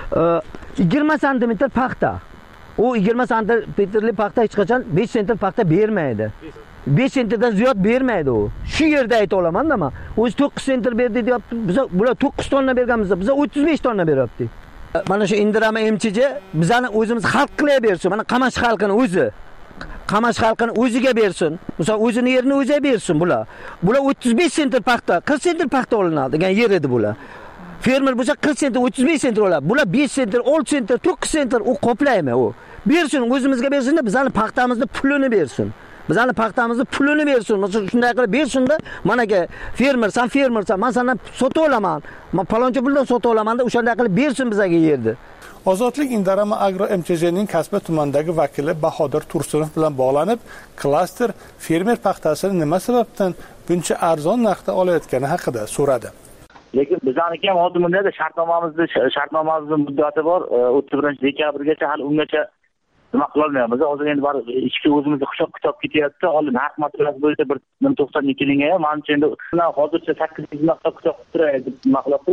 20 santimetr paxta. O 20 santimetrlik paxta hech qachon 5 sentr paxta bermaydi. 5 sentrdan ziyod bermaydi u. Shu yerda ayta olaman-da men. O'zi 9 sentr berdi deyapti. Biz bular 9 tonna berganmiz, biz 35 tonna beryapti. Mana shu Indarama MCJ bizani o'zimiz xalq qilaversin. Mana Qamash xalqini o'zi. Qamash xalqini o'ziga bersin. Masalan, o'zini yerini o'ziga bersin bular. Bular 35 sentr paxta, 40 sentr paxta olinadi degan yer edi bular. Fermer bo'lsa 40 sentr, 35 sentr oladi. Bular 5 sentr, 6 sentr, 9 sentr u qoplaymi u. Bersin, o'zimizga bersin-da, bizani paxtamizni pulini bersin. Bizani paxtamizni pulini bersin. Masalan, shunday qilib bersin-da, managa fermersan, men sendan sotib olaman. Men paloncha puldan sotib olaman-da, o'shanday qilib bersin bizga yerni. Ozodlik Indarama Agro MCJning Kasbi tumandagi vakili Bahodir Tursunov bilan bog'lanib, klaster fermer paxtasini nima sababdan buncha arzon narxda olayotgani haqida so'radi. Lekin bizaniki ham hozir bundayda shartnomamizning muddati bor. 31-dekabrgacha hali ungacha nima qila olmayapmiz. Hozir endi bor ichki o'zimizni hisob-kitob ketyapti. Hozir narx masalasi bo'yicha bir 92 linga, menimcha endi hozircha 8 ming hisob kitob qilib turaylik deb nima qilyapti.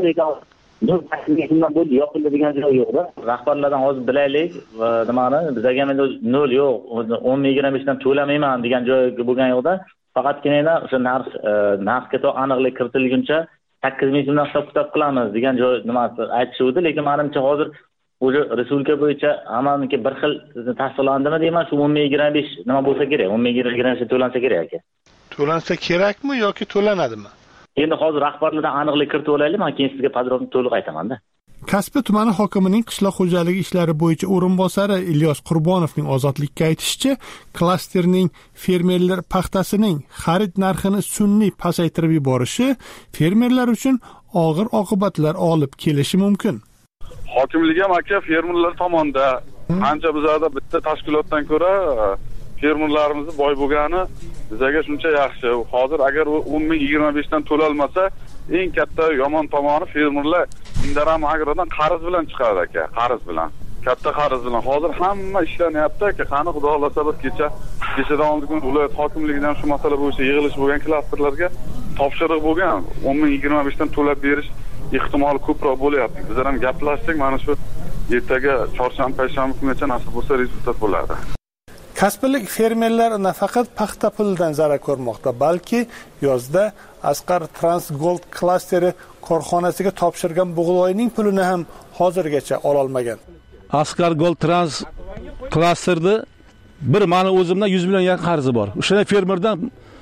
Lekin bo'ldi, yopildi degan joy yo'q-da. Rahbarlardan hozir bilaylik, nimani bizga ham endi 0 yo'q, 10-25 dan to'lamayman degan joy bo'lgan yo'qda. Faqatgina o'sha narxga to aniqlik kiritilguncha 8 ming so'mdan hisob-kitob qilamiz degan joy nima aytishdi, lekin menimcha hozir o'sha respublika bo'yicha hammaniki bir xil tasdiqlandimi deyman, shu 10-25 nima bo'lsa kerak, 10-25 to'lansa kerak aka. To'lansa kerakmi yoki to'lanadimi? Endi hozir rahbarlardan aniqlik kiritib olaylik, men keyin sizga podrobni to'liq aytaman-da. Kasbi tumani hokimining qishloq xo'jaligi ishlari bo'yicha o'rinbosari Ilyos Qurbonovning Ozodlikka aytishicha, klasterning fermerlar paxtasining xarid narxini sun'iy pasaytirib yuborishi fermerlar uchun og'ir oqibatlar olib kelishi mumkin. Hokimlik ham aka fermerlar tomonda qancha bizada bitta tashkilotdan ko'ra fermerlarimiz boy bo'lgani bizga shuncha yaxshi. Hozir agar 10.025 dan to'la olmasa, eng katta yomon tomoni fermerlar Indarama Agrodan qarz bilan chiqadi aka, qarz bilan. Katta qarz bilan. Hozir hamma ishlanyapti aka. Qani xudo xolasa bir kechadan oldin kun viloyat hokimligidan shu masala bo'yicha yig'ilish bo'lgan klasterlarga topshiriq bo'lgan. 10.025 dan to'lab berish ehtimoli ko'proq bo'lyapti. Bizlar ham gaplashdik, mana shu ertaga chorshanba, payshanba kungacha nasib bo'lsa rezultat bo'ladi. Kasblik fermerlar nafaqat paxta pulidan zarar ko'rmoqda, balki yozda Asqar Transgold klasteri korxonasiga topshirgan bug'doyning pulini ham hozirgacha ola olmagan. Asqar Gold Trans klasterda bir meni o'zimdan 100 million yaqin qarzi bor. O'sha fermerdan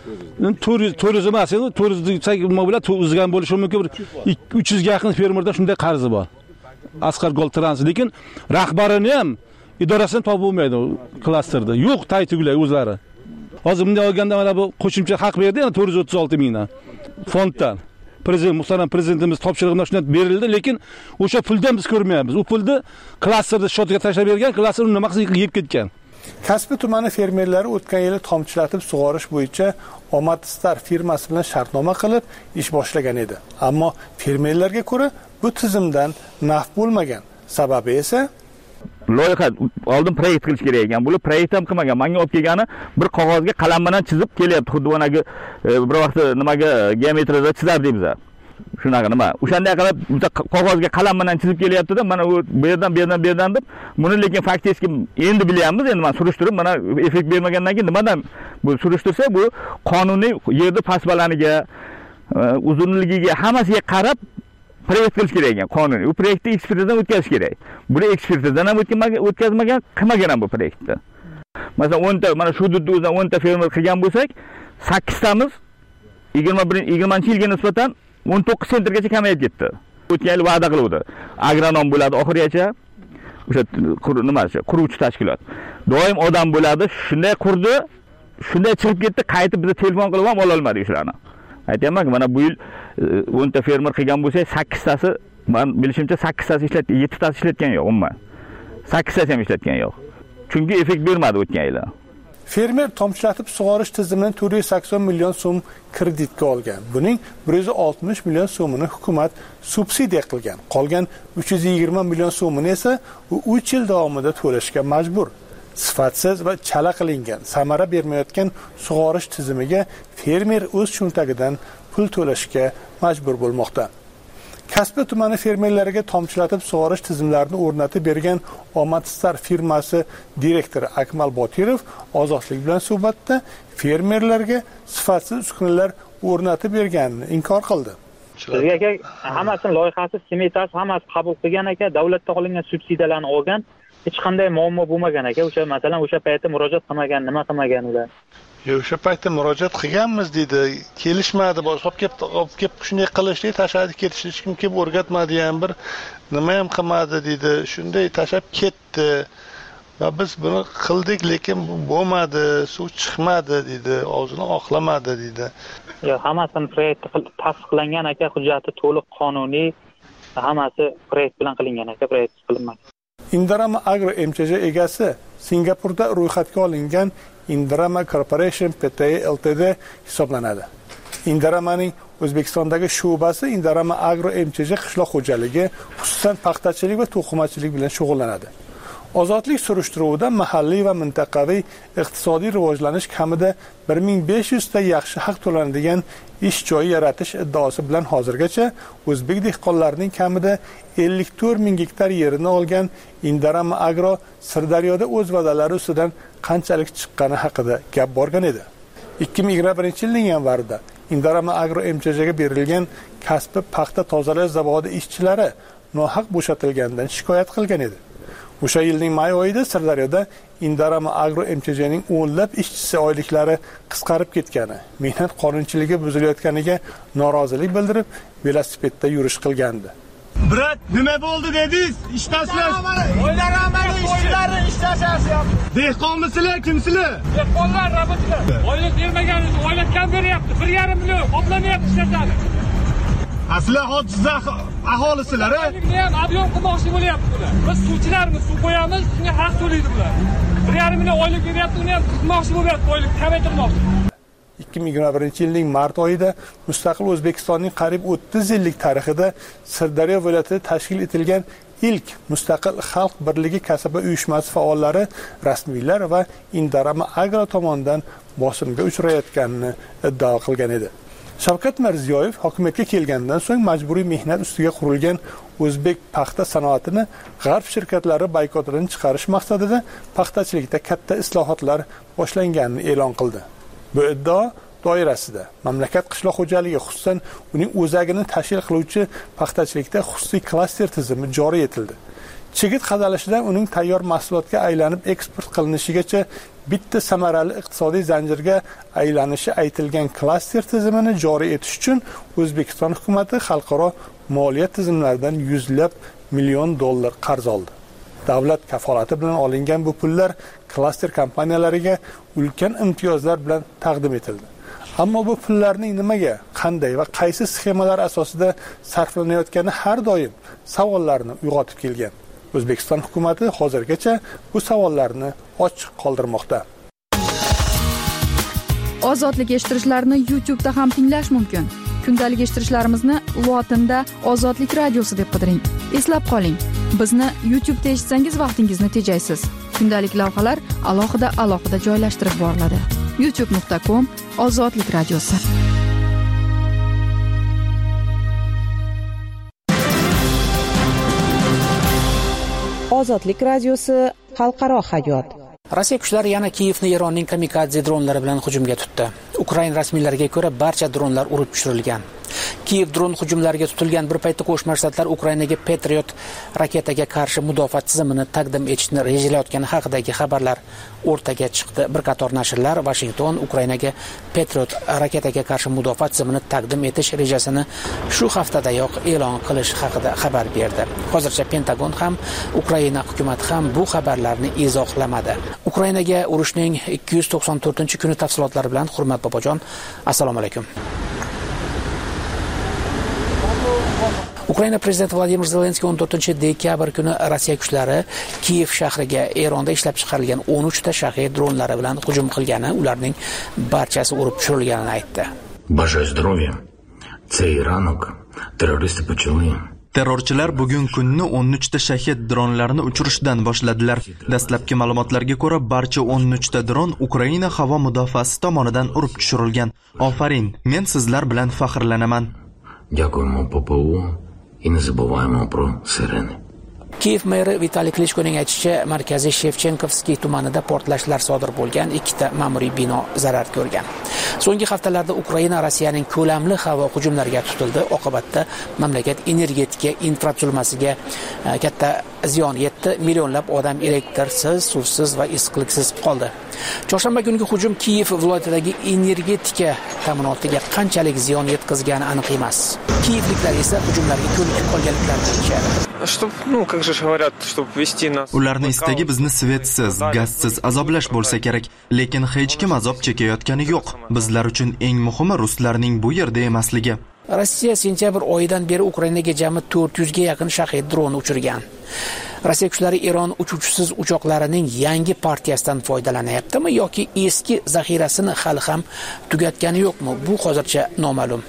400 emas, 400 nima bilan uzgan bo'lishi mumkin. 300 ga yaqin fermerdan shunday qarzi bor. Asqar Gold Trans, lekin rahbarini ham idorasini topib bo'lmaydi klasterda. Yo'q, taytuglar o'zlari. Hozir bunday olganda mana bu qo'shimcha haq berdi, yana 436 mingdan fonddan. Muhtaram prezidentimiz topshirig'idan shunday berildi, lekin o'sha puldan biz ko'rmayapmiz. U pulni klasterda shotiga tashlab bergan, klaster uni nima qilib yeb ketgan. Kasbi tumani fermerlari o'tgan yili tomchilatib sug'orish bo'yicha Omad Star firmasi bilan shartnoma qilib ish boshlagan edi. Ammo fermerlarga ko'ra bu tizimdan naf bo'lmagan. Sababi esa loyiha oldin proyekt qilish kerak ekan. Bular proyekt ham qilmagan. Menga olib kelgani bir qog'ozga qalam bilan chizib kelyapti. Xuddi bunagi bir vaqt nimaga geometriyada chizardik biz. Shunaqa nima? O'shanday qilib qog'ozga qalam bilan chizib kelyapti-da, mana u bu yerdan deb. Buni lekin faktik endi bilyapmiz. Endi men surishtirib, mana effekt bermagandan keyin nimadan bu surishtirsa, bu qonuniy yerda pasbalaniga, uzunligiga hammasiga qarab proyekt qilish kerak ekan, qonuniy. U proyektni ekspertizadan o'tkazish kerak. Buni ekspertizadan ham o'tkazmagan, qilmagan ham bu proyektni. Masalan, 10 ta, mana shu hududda o'zidan 10 ta fermer qilgan bo'lsak, 8 tamiz 20-yilga nisbatan 19 sentrgacha kamayib ketdi. O'tgan yil va'da qiluvdi. Agronom bo'ladi oxirigacha. O'sha quruvchi tashkilot. Doim odam bo'ladi, shunday qurdi, shunday chiqib ketdi, qaytib bizni telefon qilib ham ola olmadik shularni. Aytayman, mana bu yil 10 ta fermer qilgan bo'lsa, 8 tasi, men bilishimcha 8 tasi ishlatdi, 7 tasi ishlatgan yo'q umuman. 8 tasi ham ishlatgan yo'q. Chunki effekt bermadi o'tgan yil. Fermer tomchilatib sug'orish tizimidan 480 million so'm kreditga olgan. Buning 160 million so'mini hukumat subsidiya qilgan. Qolgan 320 million so'mini esa u 3 yil davomida to'lashga majbur. Sifatsiz va chala qilingan, samara bermayotgan sug'orish tizimiga fermer o'z cho'ntagidan pul to'lashga majbur bo'lmoqda. Kasbi tumani fermerlariga tomchilatib sug'orish tizimlarini o'rnatib bergan Omadstar firmasi direktori Akmal Botirov Ozodlik bilan suhbatda fermerlarga sifatsiz uskunalar o'rnatib berganini inkor qildi. Bizga aka hammasini loyihasi, smetasi hammasi qabul qilgan aka, davlatdan olingan subsidiyalarni olgan, hech qanday muammo bo'lmagan aka. O'sha masalan o'sha paytda murojaat qilmagan, nima qilmagan ular. O'sha paytda murojaat qilganmiz dedi, kelishmadi, olib kelib shunday qilishdi, tashadi ketishdi, hech kim kelib o'rgatmadi ham, bir nima ham qilmadi dedi. Shunday tashab ketdi. Va biz buni qildik, lekin bu bo'lmadi, suv chiqmadi dedi, og'zini oqlamadi dedi. Yo'q, hammasini proyekt tasdiqlangan aka, hujjati to'liq qonuniy, hammasi proyekt bilan qilingan aka, proyekt qilinmagan. Indarama Agro MCJ egasi Singapurda ro'yxatga olingan Indarama Corporation Pty Ltd hisoblanadi. Indaramaning O'zbekistondagi sho'basi Indarama Agro MCJ qishloq xo'jaligi, xususan paxtachilik va to'qimachilik bilan shug'ullanadi. Ozodlik surishtiruvida mahalliy va mintaqaviy iqtisodiy rivojlanish kamida 1500 ta yaxshi haq to'lanadigan ish joyi yaratish iddaosi bilan hozirgacha o'zbek dehqonlarining kamida 54 ming gektar yerini olgan Indarama Agro Sirdaryoda o'z va'dalari ustidan qanchalik chiqqani haqida gap borgan edi. 2021-yilning yanvarida Indarama Agro MCJga berilgan kasbi paxta tozalash zavodi ishchilari nohaq bo'shatilganidan shikoyat qilgan edi. O'sha yilning may oyida Sirdaryoda Indarama Agro MCJning o'nlab ishchisi oyliklari qisqarib ketgani, mehnat qonunchiligi buzilayotganiga norozilik bildirib, velosipedda yurish qilgandi. Brat, nima bo'ldi dedingiz? Ishlashlash. O'ylaramani ishchilarni ishlashyapti. Dehqonmisizlar, kimsizlar? Dehqonlar, rabotchilar. Oylik bermaganingiz, oylik kam beryapti. 1,5 million qoplamayapti ishlashlarini. Aslan hodiza aholisizlar, a? Oylikni ham ob'yom qilmoqchi bo'lyapti bular. Biz suvchilarmiz, suv qo'yamiz, shunga haq to'laydi bular. 1,5 million oylik beryapti, uni ham qilmoqchi bo'lyapti, oylik kamaytirmoqchi. 2021-yilning mart oyida mustaqil O'zbekistonning qariyb 30 yillik tarixida Sirdaryo viloyatida tashkil etilgan ilk mustaqil xalq birligi kasaba uyushmasi faollari, rasmiylar va Indarama Agro tomonidan bosimga uchrayotganini iddao qilgan edi. Shavkat Mirziyoyev hokimiyatga kelgandan so'ng majburiy mehnat ustiga qurilgan o'zbek paxta sanoatini g'arb shirkatlari boykotidan chiqarish maqsadida paxtachilikda katta islohotlar boshlanganini e'lon qildi. Bu iddao doirasida mamlakat qishloq xo'jaligi, xususan uning o'zagini tashkil qiluvchi paxtachilikda xususiy klaster tizimi joriy etildi. Chigit qadalishidan uning tayyor mahsulotga aylanib eksport qilinishigacha bitta samarali iqtisodiy zanjirga aylanishi aytilgan klaster tizimini joriy etish uchun O'zbekiston hukumatı xalqaro moliya tizimlaridan $100 million qarz oldi. Davlat kafolati bilan olingan bu pullar klaster kompaniyalariga ulkan imtiyozlar bilan taqdim etildi. Ammo bu pullarning nimaga, qanday va qaysi sxemalar asosida sarflanayotgani har doim savollarni uyg'otib kelgan. O'zbekiston hukumatı hozirgacha bu savollarni ochiq qoldirmoqda. Ozodlik eshittirishlarni YouTube'da ham tinglash mumkin. Kundalik eshittirishlarimizni lotinda Ozodlik radiosi deb qidiring. Eslab qoling, bizni YouTube'da eshitsangiz vaqtingizni tejaysiz. Kundalik lavhalar alohida joylashtirib boriladi. youtube.com/Ozodlik radiosi. Ozodlik radiosi xalqaro hayot. Rossiya kuchlari yana Kiyevni Eronning kamikadze dronlari bilan hujumga tutdi. Ukraina rasmiylariga ko'ra barcha dronlar urib tushirilgan. Kiyev dron hujumlariga tutilgan bir paytda Qo'shma Shtatlar Ukrainaga Patriot raketaga qarshi mudofaa tizimini taqdim etishni rejalayotgani haqidagi xabarlar o'rtaga chiqdi. Bir qator nashrlar Washington Ukrainaga Patriot raketaga qarshi mudofaa tizimini taqdim etish rejasini shu haftadayoq e'lon qilish haqida xabar berdi. Hozircha Pentagon ham, Ukraina hukumati ham bu xabarlarni izohlamadi. Ukrainaga urushning 294-kuni tafsilotlari bilan Hurmat Bobojon, assalomu alaykum. Ukraina prezidenti Vladimir Zelenskiy 14-dekabr kuni Rossiya kuchlari Kiyev shahriga Eronda ishlab chiqarilgan 13 ta shahid dronlari bilan hujum qilgani, ularning barchasi urib tushirilganini aytdi. Бажаю здоров'я. Цей ранок терористи почали. Terrorchilar bugun kunni 13 ta shahid dronlarini uchirishdan boshladilar. Dastlabki ma'lumotlarga ko'ra, barcha 13 ta dron Ukraina havo mudofaasi tomonidan urib tushirilgan. Ofarin, men sizlar bilan faxrlanaman. Дякуємо ППО і не забуваємо про сирени. Kiyev meri Vitaliy Klitschkoning aytishicha, markaziy Shevchenkovskiy tumanida portlashlar sodir bo'lgan, 2 ta ma'muriy bino zarar ko'rgan. So'nggi haftalarda Ukraina Rossiyaning ko'lamli havo hujumlariga tutildi. Oqibatda mamlakat energetika infratuzilmasiga katta ziyon yetdi. Millionlab odam elektrsiz, suvsiz va issiqliksiz qoldi. Chorshanba kungi hujum Kiyev viloyatidagi energetika ta'minotiga qanchalik ziyon yetkazgani aniq emas. Kiyevliklar esa hujumlarga ko'nikib qolganliklarini aytishadi. Ularning istagi bizni svetsiz, gazsiz azoblash bo'lsa kerak, lekin hech kim azob chekayotgani yo'q. Bizlar uchun eng muhimi ruslarning bu yerda emasligi. Rossiya sentyabr oyidan beri Ukrainaga jami 400 ga yaqin shahid dron uchirgan. Rossiya kuchlari Eron uchuvchisiz uchoqlarining yangi partiyasidan foydalanyaptimi yoki eski zaxirasini hali ham tugatgani yo'qmi? Bu hozircha noma'lum.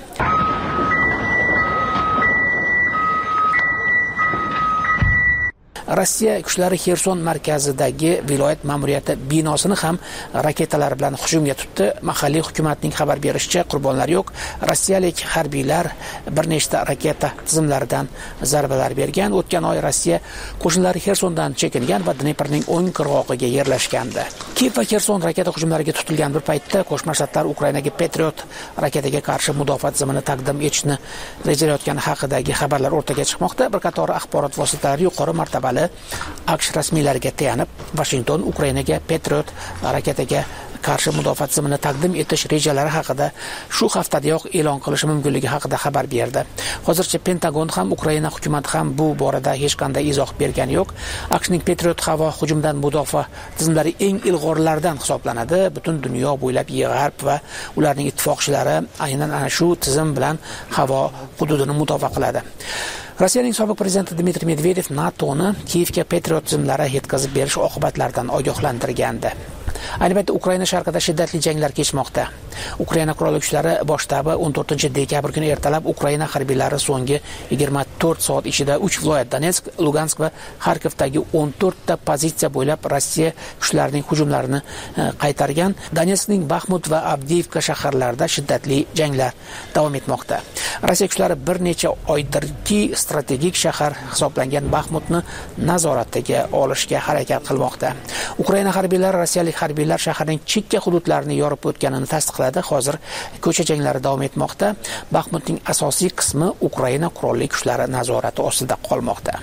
Rossiya kuchlari Xerson markazidagi viloyat ma'muriyati binosini ham raketalar bilan hujumga tutdi. Mahalliy hukumatning xabar berishicha, qurbonlar yo'q. Rossiyalik harbiylar bir nechta raketa tizimlaridan zarbalar bergan. O'tgan oy Rossiya qo'shinlari Xersondan chekingan va Dneprning o'ng qirg'og'iga yerlashgandi. Kiyev va Xerson raketa hujumlariga tutilgan bir paytda Qo'shma Shtatlar Ukrainaga Patriot raketaga qarshi mudofaa tizimini taqdim etishni rejalayotgani haqidagi xabarlar o'rtaga chiqmoqda. Bir qator axborot vositalari yuqori martabali AQSh rasmiylariga tayanib, Washington Ukrainaga Patriot raketaga qarshi mudofaa tizimini taqdim etish rejalari haqida shu haftadayoq e'lon qilishi mumkinligi haqida xabar berdi. Hozircha Pentagon ham, Ukraina hukumati ham bu borada hech qanday izoh bergani yo'q. AQShning Patriot havo hujumidan mudofaa tizimlari eng ilg'orlaridan hisoblanadi. Butun dunyo bo'ylab G'arb va ularning ittifoqchilari aynan ana shu tizim bilan havo hududini mudofaa qiladi. Rossiyaning sobiq prezidenti Dmitriy Medvedev NATOni Kiyevga Patriot tizimlari yetkazib berish oqibatlaridan ogohlantirgandi. Ayni paytda Ukraina sharqida shiddatli janglar kechmoqda. Ukraina qurolli kuchlari bosh shtabi 14-dekabr kuni ertalab Ukraina harbiylari so'nggi 24 soat ichida 3 viloyat Donetsk, Lugansk va Xarkovdagi 14 ta pozitsiya bo'ylab Rossiya kuchlarining hujumlarini qaytargan. Donetskning Baxmut va Avdiivka shaharlarida shiddatli janglar davom etmoqda. Rossiya kuchlari bir necha oydirki strategik shahar hisoblangan Baxmutni nazoratiga olishga harakat qilmoqda. Ukraina harbiylari rossiyalik harbiylar shaharning chekka hududlarini yorib o'tganini tasdiqladi. Hozir ko'cha janglari davom etmoqda. Baxmutning asosiy qismi Ukraina qurolli kuchlari nazorati ostida qolmoqda.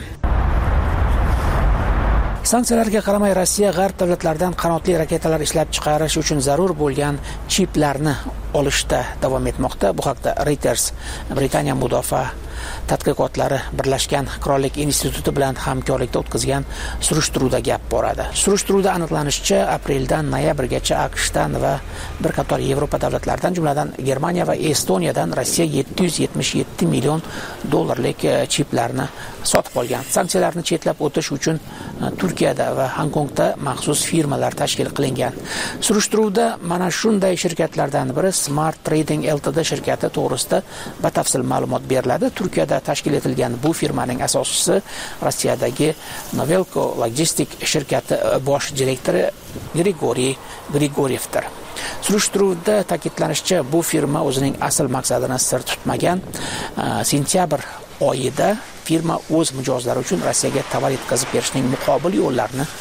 Sanksiyalarga qaramay Rossiya g'arb davlatlaridan qanotli raketalar ishlab chiqarish uchun zarur bo'lgan chiplarni olishda davom etmoqda. Bu haqda Reuters Britaniya mudofaa tadqiqotlari Birlashgan Qirollik instituti bilan hamkorlikda o'tkazgan surishtiruvda gap boradi. Surishtiruvda aniqlanishicha, apreldan noyabrgacha AQShdan va bir qator Yevropa davlatlaridan, jumladan Germaniya va Estoniyadan Rossiya 777 million dollarlik chiplarni sotib olgan. Sanksiyalarni chetlab o'tish uchun Turkiyada va Hongkongda maxsus firmalar tashkil qilingan. Surishtiruvda mana shunday shirkatlardan biri Smart Trading Ltd shirkati to'g'risida batafsil ma'lumot beriladi. Turkiyada tashkil etilgan bu firmaning asoschisi Rossiyadagi Novelco Logistik shirkati bosh direktori Grigoriy Grigoryevdir. Surishtiruvda ta'kidlanishicha, bu firma o'zining asl maqsadini sir tutmagan. Sentyabr oyida firma o'z mijozlari uchun Rossiyaga tovar yetkazib berishning muqobil yo'llarini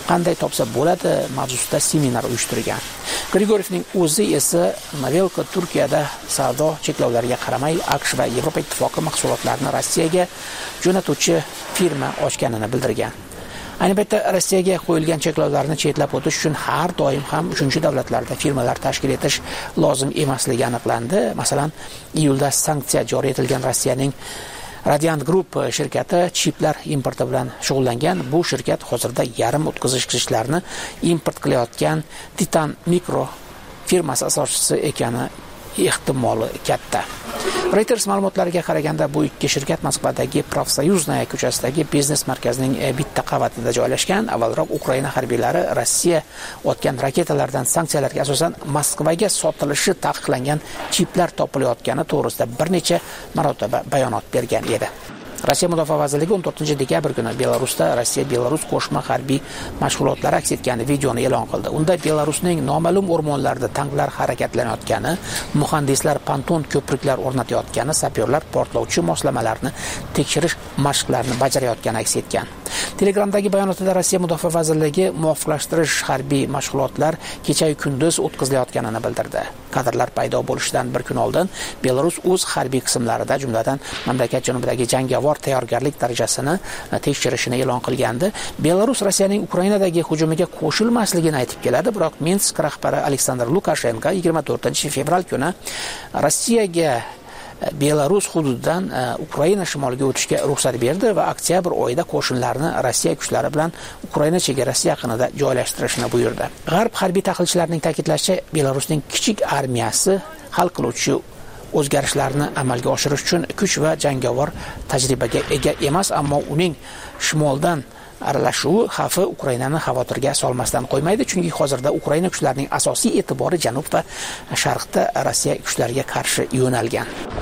qanday topsa bo'ladi mavzusida seminar uyushtirgan. Grigorievning o'zi esa Novelka Turkiyada savdo cheklovlariga qaramay AQSh va Yevropa ittifoqi mahsulotlarini Rossiyaga jo'natuvchi firma ochganini bildirgan. Ayni paytda Rossiyaga qo'yilgan cheklovlarni chetlab o'tish uchun har doim ham uchinchi davlatlarda firmalar tashkil etish lozim emasligi aniqlandi. Masalan, iyulda sanksiya joriy etilgan Rossiyaning Radiant Group shirkati chiplar importi bilan shug'ullangan. Bu shirkat hozirda yarim o'tkazgichlarni import qilayotgan Titan Micro firmasi asoschisi ekani ehtimoli katta. Reuters ma'lumotlariga qaraganda bu ikki shirkat Moskvadagi Profsoyuznaya ko'chasidagi biznes markazining bitta qavatida joylashgan. Avvalroq Ukraina harbiylari Rossiya otgan raketalardan sanksiyalarga asosan Moskvaga sotilishi taqiqlangan chiplar topilayotgani to'g'risida bir necha marotaba bayonot bergan edi. Rossiya Mudofaa vazirligi 14-dekabr kuni Belarusda Rossiya-Belarus qo'shma harbiy mashg'ulotlari aks etgan videoni e'lon qildi. Unda Belarusning noma'lum o'rmonlarida tanklar harakatlanayotgani, muhandislar ponton ko'priklar o'rnatayotgani, sapyorlar portlovchi moslamalarni tekshirish mashqlarini bajarayotgani aks etgan. Telegramdagi bayonotida Rossiya Mudofaa vazirligi muvofiqlashtirish harbiy mashg'ulotlar kecha-yu kunduz o'tkazilayotganini bildirdi. Kadrlar paydo bo'lishidan bir kun oldin Belarus o'z harbiy qismlarida, jumladan mamlakat janubidagi jangovar tayyorgarlik darajasini tekshirishini e'lon qilgandi. Belarus Rossiyaning Ukrainadagi hujumiga qo'shilmasligini aytib keladi, biroq Minsk rahbari Aleksandr Lukashenko 24-fevral kuni Rossiyaga Belarus hududidan Ukraina shimoliga o'tishga ruxsat berdi va oktyabr oyida qo'shinlarni Rossiya kuchlari bilan Ukraina chegarasi yaqinida joylashtirishni buyurdi. G'arb harbiy tahlilchilarining ta'kidlashicha, Belarusning kichik armiyasi hal qiluvchi o'zgarishlarni amalga oshirish uchun kuch va jangovar tajribaga ega emas, ammo uning shimoldan aralashuvi xavfi Ukrainani xavotirga solmasdan qo'ymaydi, chunki hozirda Ukraina kuchlarining asosiy e'tibori janub va sharqda Rossiya kuchlariga qarshi yo'nalgan.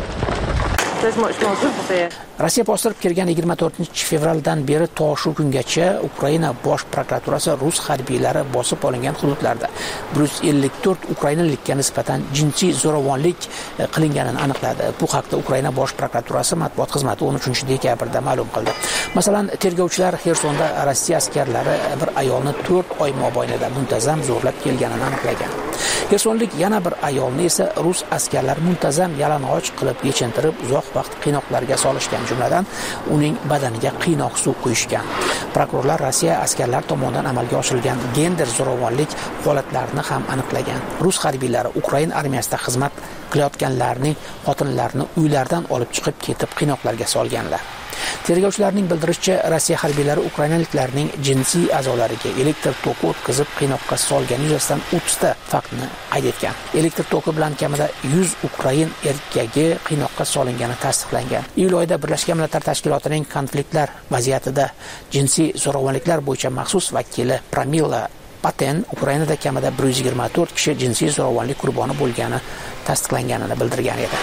Rossiya bostirib kirgan 24-fevraldan beri to shu kungacha Ukraina bosh prokuraturasi rus harbiylari bosib olingan hududlarda 154 ukrainalikka nisbatan jinsiy zo'ravonlik qilinganini aniqladi. Bu haqda Ukraina bosh prokuraturasi matbuot xizmati 13-dekabrda ma'lum qildi. Masalan, tergovchilar Xersonda Rossiya askarlari bir ayolni 4 oy mobaynida muntazam zo'rlab kelganini aniqlagan. Xersonlik yana bir ayolni esa rus askarlari muntazam yalang'och qilib yechintirib uzoq vaqt qiynoqlarga solishgan, jumladan uning badaniga qiynoq suv quyishgan. Prokurorlar Rossiya askarlari tomonidan amalga oshirilgan gender zo'ravonlik holatlarini ham aniqlagan. Rus harbiylari Ukraina armiyasida xizmat qilayotganlarning xotinlarini uylaridan olib chiqib ketib qiynoqlarga solganlar. Tergovchilarning bildirishicha, Rossiya harbiylari ukrainaliklarning jinsiy a'zolariga elektr toki o'tkazib qiynoqqa solgani yuzasidan 30 ta faktni qayd etgan. Elektr toki bilan kamida 100 ukrain erkagi qiynoqqa solingani tasdiqlangan. Iyul oyida Birlashgan Millatlar Tashkilotining konfliktlar vaziyatida jinsiy zo'ravonliklar bo'yicha maxsus vakili Pramila Paten Ukrainada kamida 124 kishi jinsiy zo'ravonlik qurboni bo'lgani tasdiqlanganini bildirgan edi.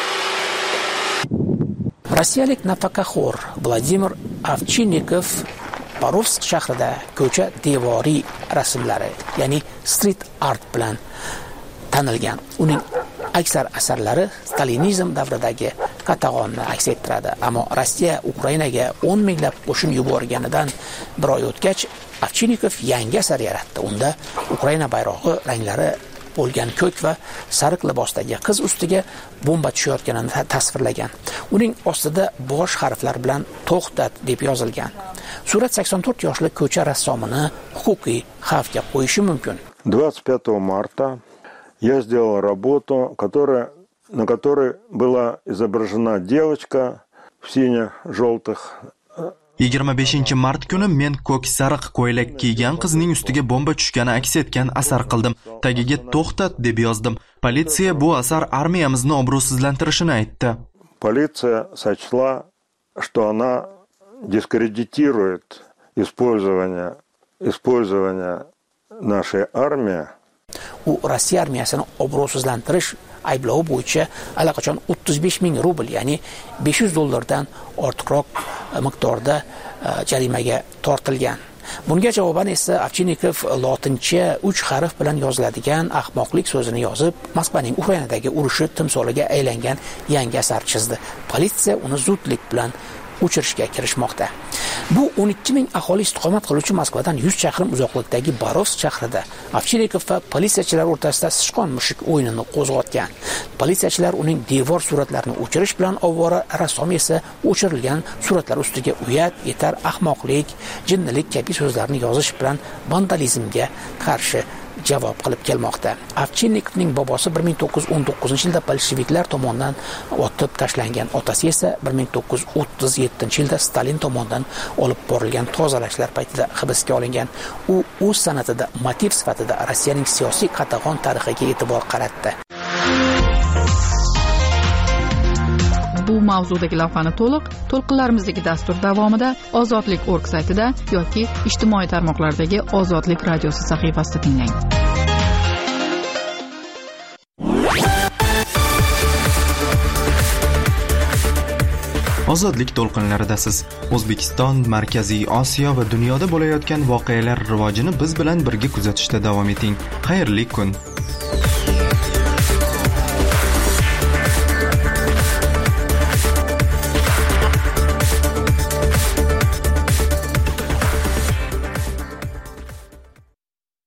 Rossiyalik nafaqaxo'r Vladimir Avchinnikov Borovsk shahrida ko'cha devoriy rasmlari, ya'ni street art bilan tanilgan. Uning aksar asarlari stalinizm davridagi qatag'onni aks ettiradi. Ammo Rossiya Ukrainaga 10 minglab qo'shin yuborganidan bir oy o'tgach, Avchinnikov yangi asar yaratdi. Unda Ukraina bayrog'i ranglari bo'lgan ko'k va sariq libosdagi qiz ustiga bomba tushayotganini tasvirlagan. Uning ostida bosh harflar bilan to'xtat deb yozilgan. Surat 84 yoshli ko'cha rassomini huquqiy xavfga qo'yishi mumkin. 25 марта я сделал работу, на которой была изображена девочка в сине-желтых. 25 kuni men ko'k sariq ko'ylak kiygan qizning ustiga bomba tushgani aks etgan asar qildim. Tagiga to'xtat deb yozdim. Politsiya bu asar armiyamizni obro'sizlantirishini aytdi. Politsiya сочла, что она дискредитирует использование нашей армии. U Rossiya armiyasini obro'sizlantirish ayblovi bo'yicha allaqachon 35 ming rubl, ya'ni $500 ortiqroq miqdorda jarimaga tortilgan. Bunga javoban esa Avchinnikov lotincha 3 harf bilan yoziladigan ahmoqlik so'zini yozib, Moskvaning Ukrainadagi urushi timsoliga aylangan yangi asar chizdi. Politsiya uni zudlik bilan o'chirishga kirishmoqda. Bu 12 ming aholi istiqomat qiluvchi Moskvadan 100 chaqirim uzoqlikdagi Borovsk shahrida Ovchinnikov va politsiyachilar o'rtasida sichqon mushuk o'yinini qo'zg'atgan. Politsiyachilar uning devor suratlarini o'chirish bilan ovvora, rassom esa o'chirilgan suratlar ustiga uyat, yetar, ahmoqlik, jinnilik kabi so'zlarni yozish bilan vandalizmga qarshi javob qilib kelmoqda. Ovchinnikovning bobosi 1919-yilda bolsheviklar tomonidan otib tashlangan, otasi esa 1937-yilda Stalin tomonidan olib borilgan tozalashlar paytida hibsga olingan. U o'z san'atida motiv sifatida Rossiyaning siyosiy qatag'on tarixiga e'tibor qaratdi. Bu mavzudagi lavhani to'lqinlarimizdagi dastur davomida Ozodlik.org saytida yoki ijtimoiy tarmoqlardagi Ozodlik radiosi sahifasida tinglang. Ozodlik to'lqinlaridasiz. O'zbekiston, Markaziy Osiyo va dunyoda bo'layotgan voqealar rivojini biz bilan birga kuzatishda davom eting. Xayrli kun.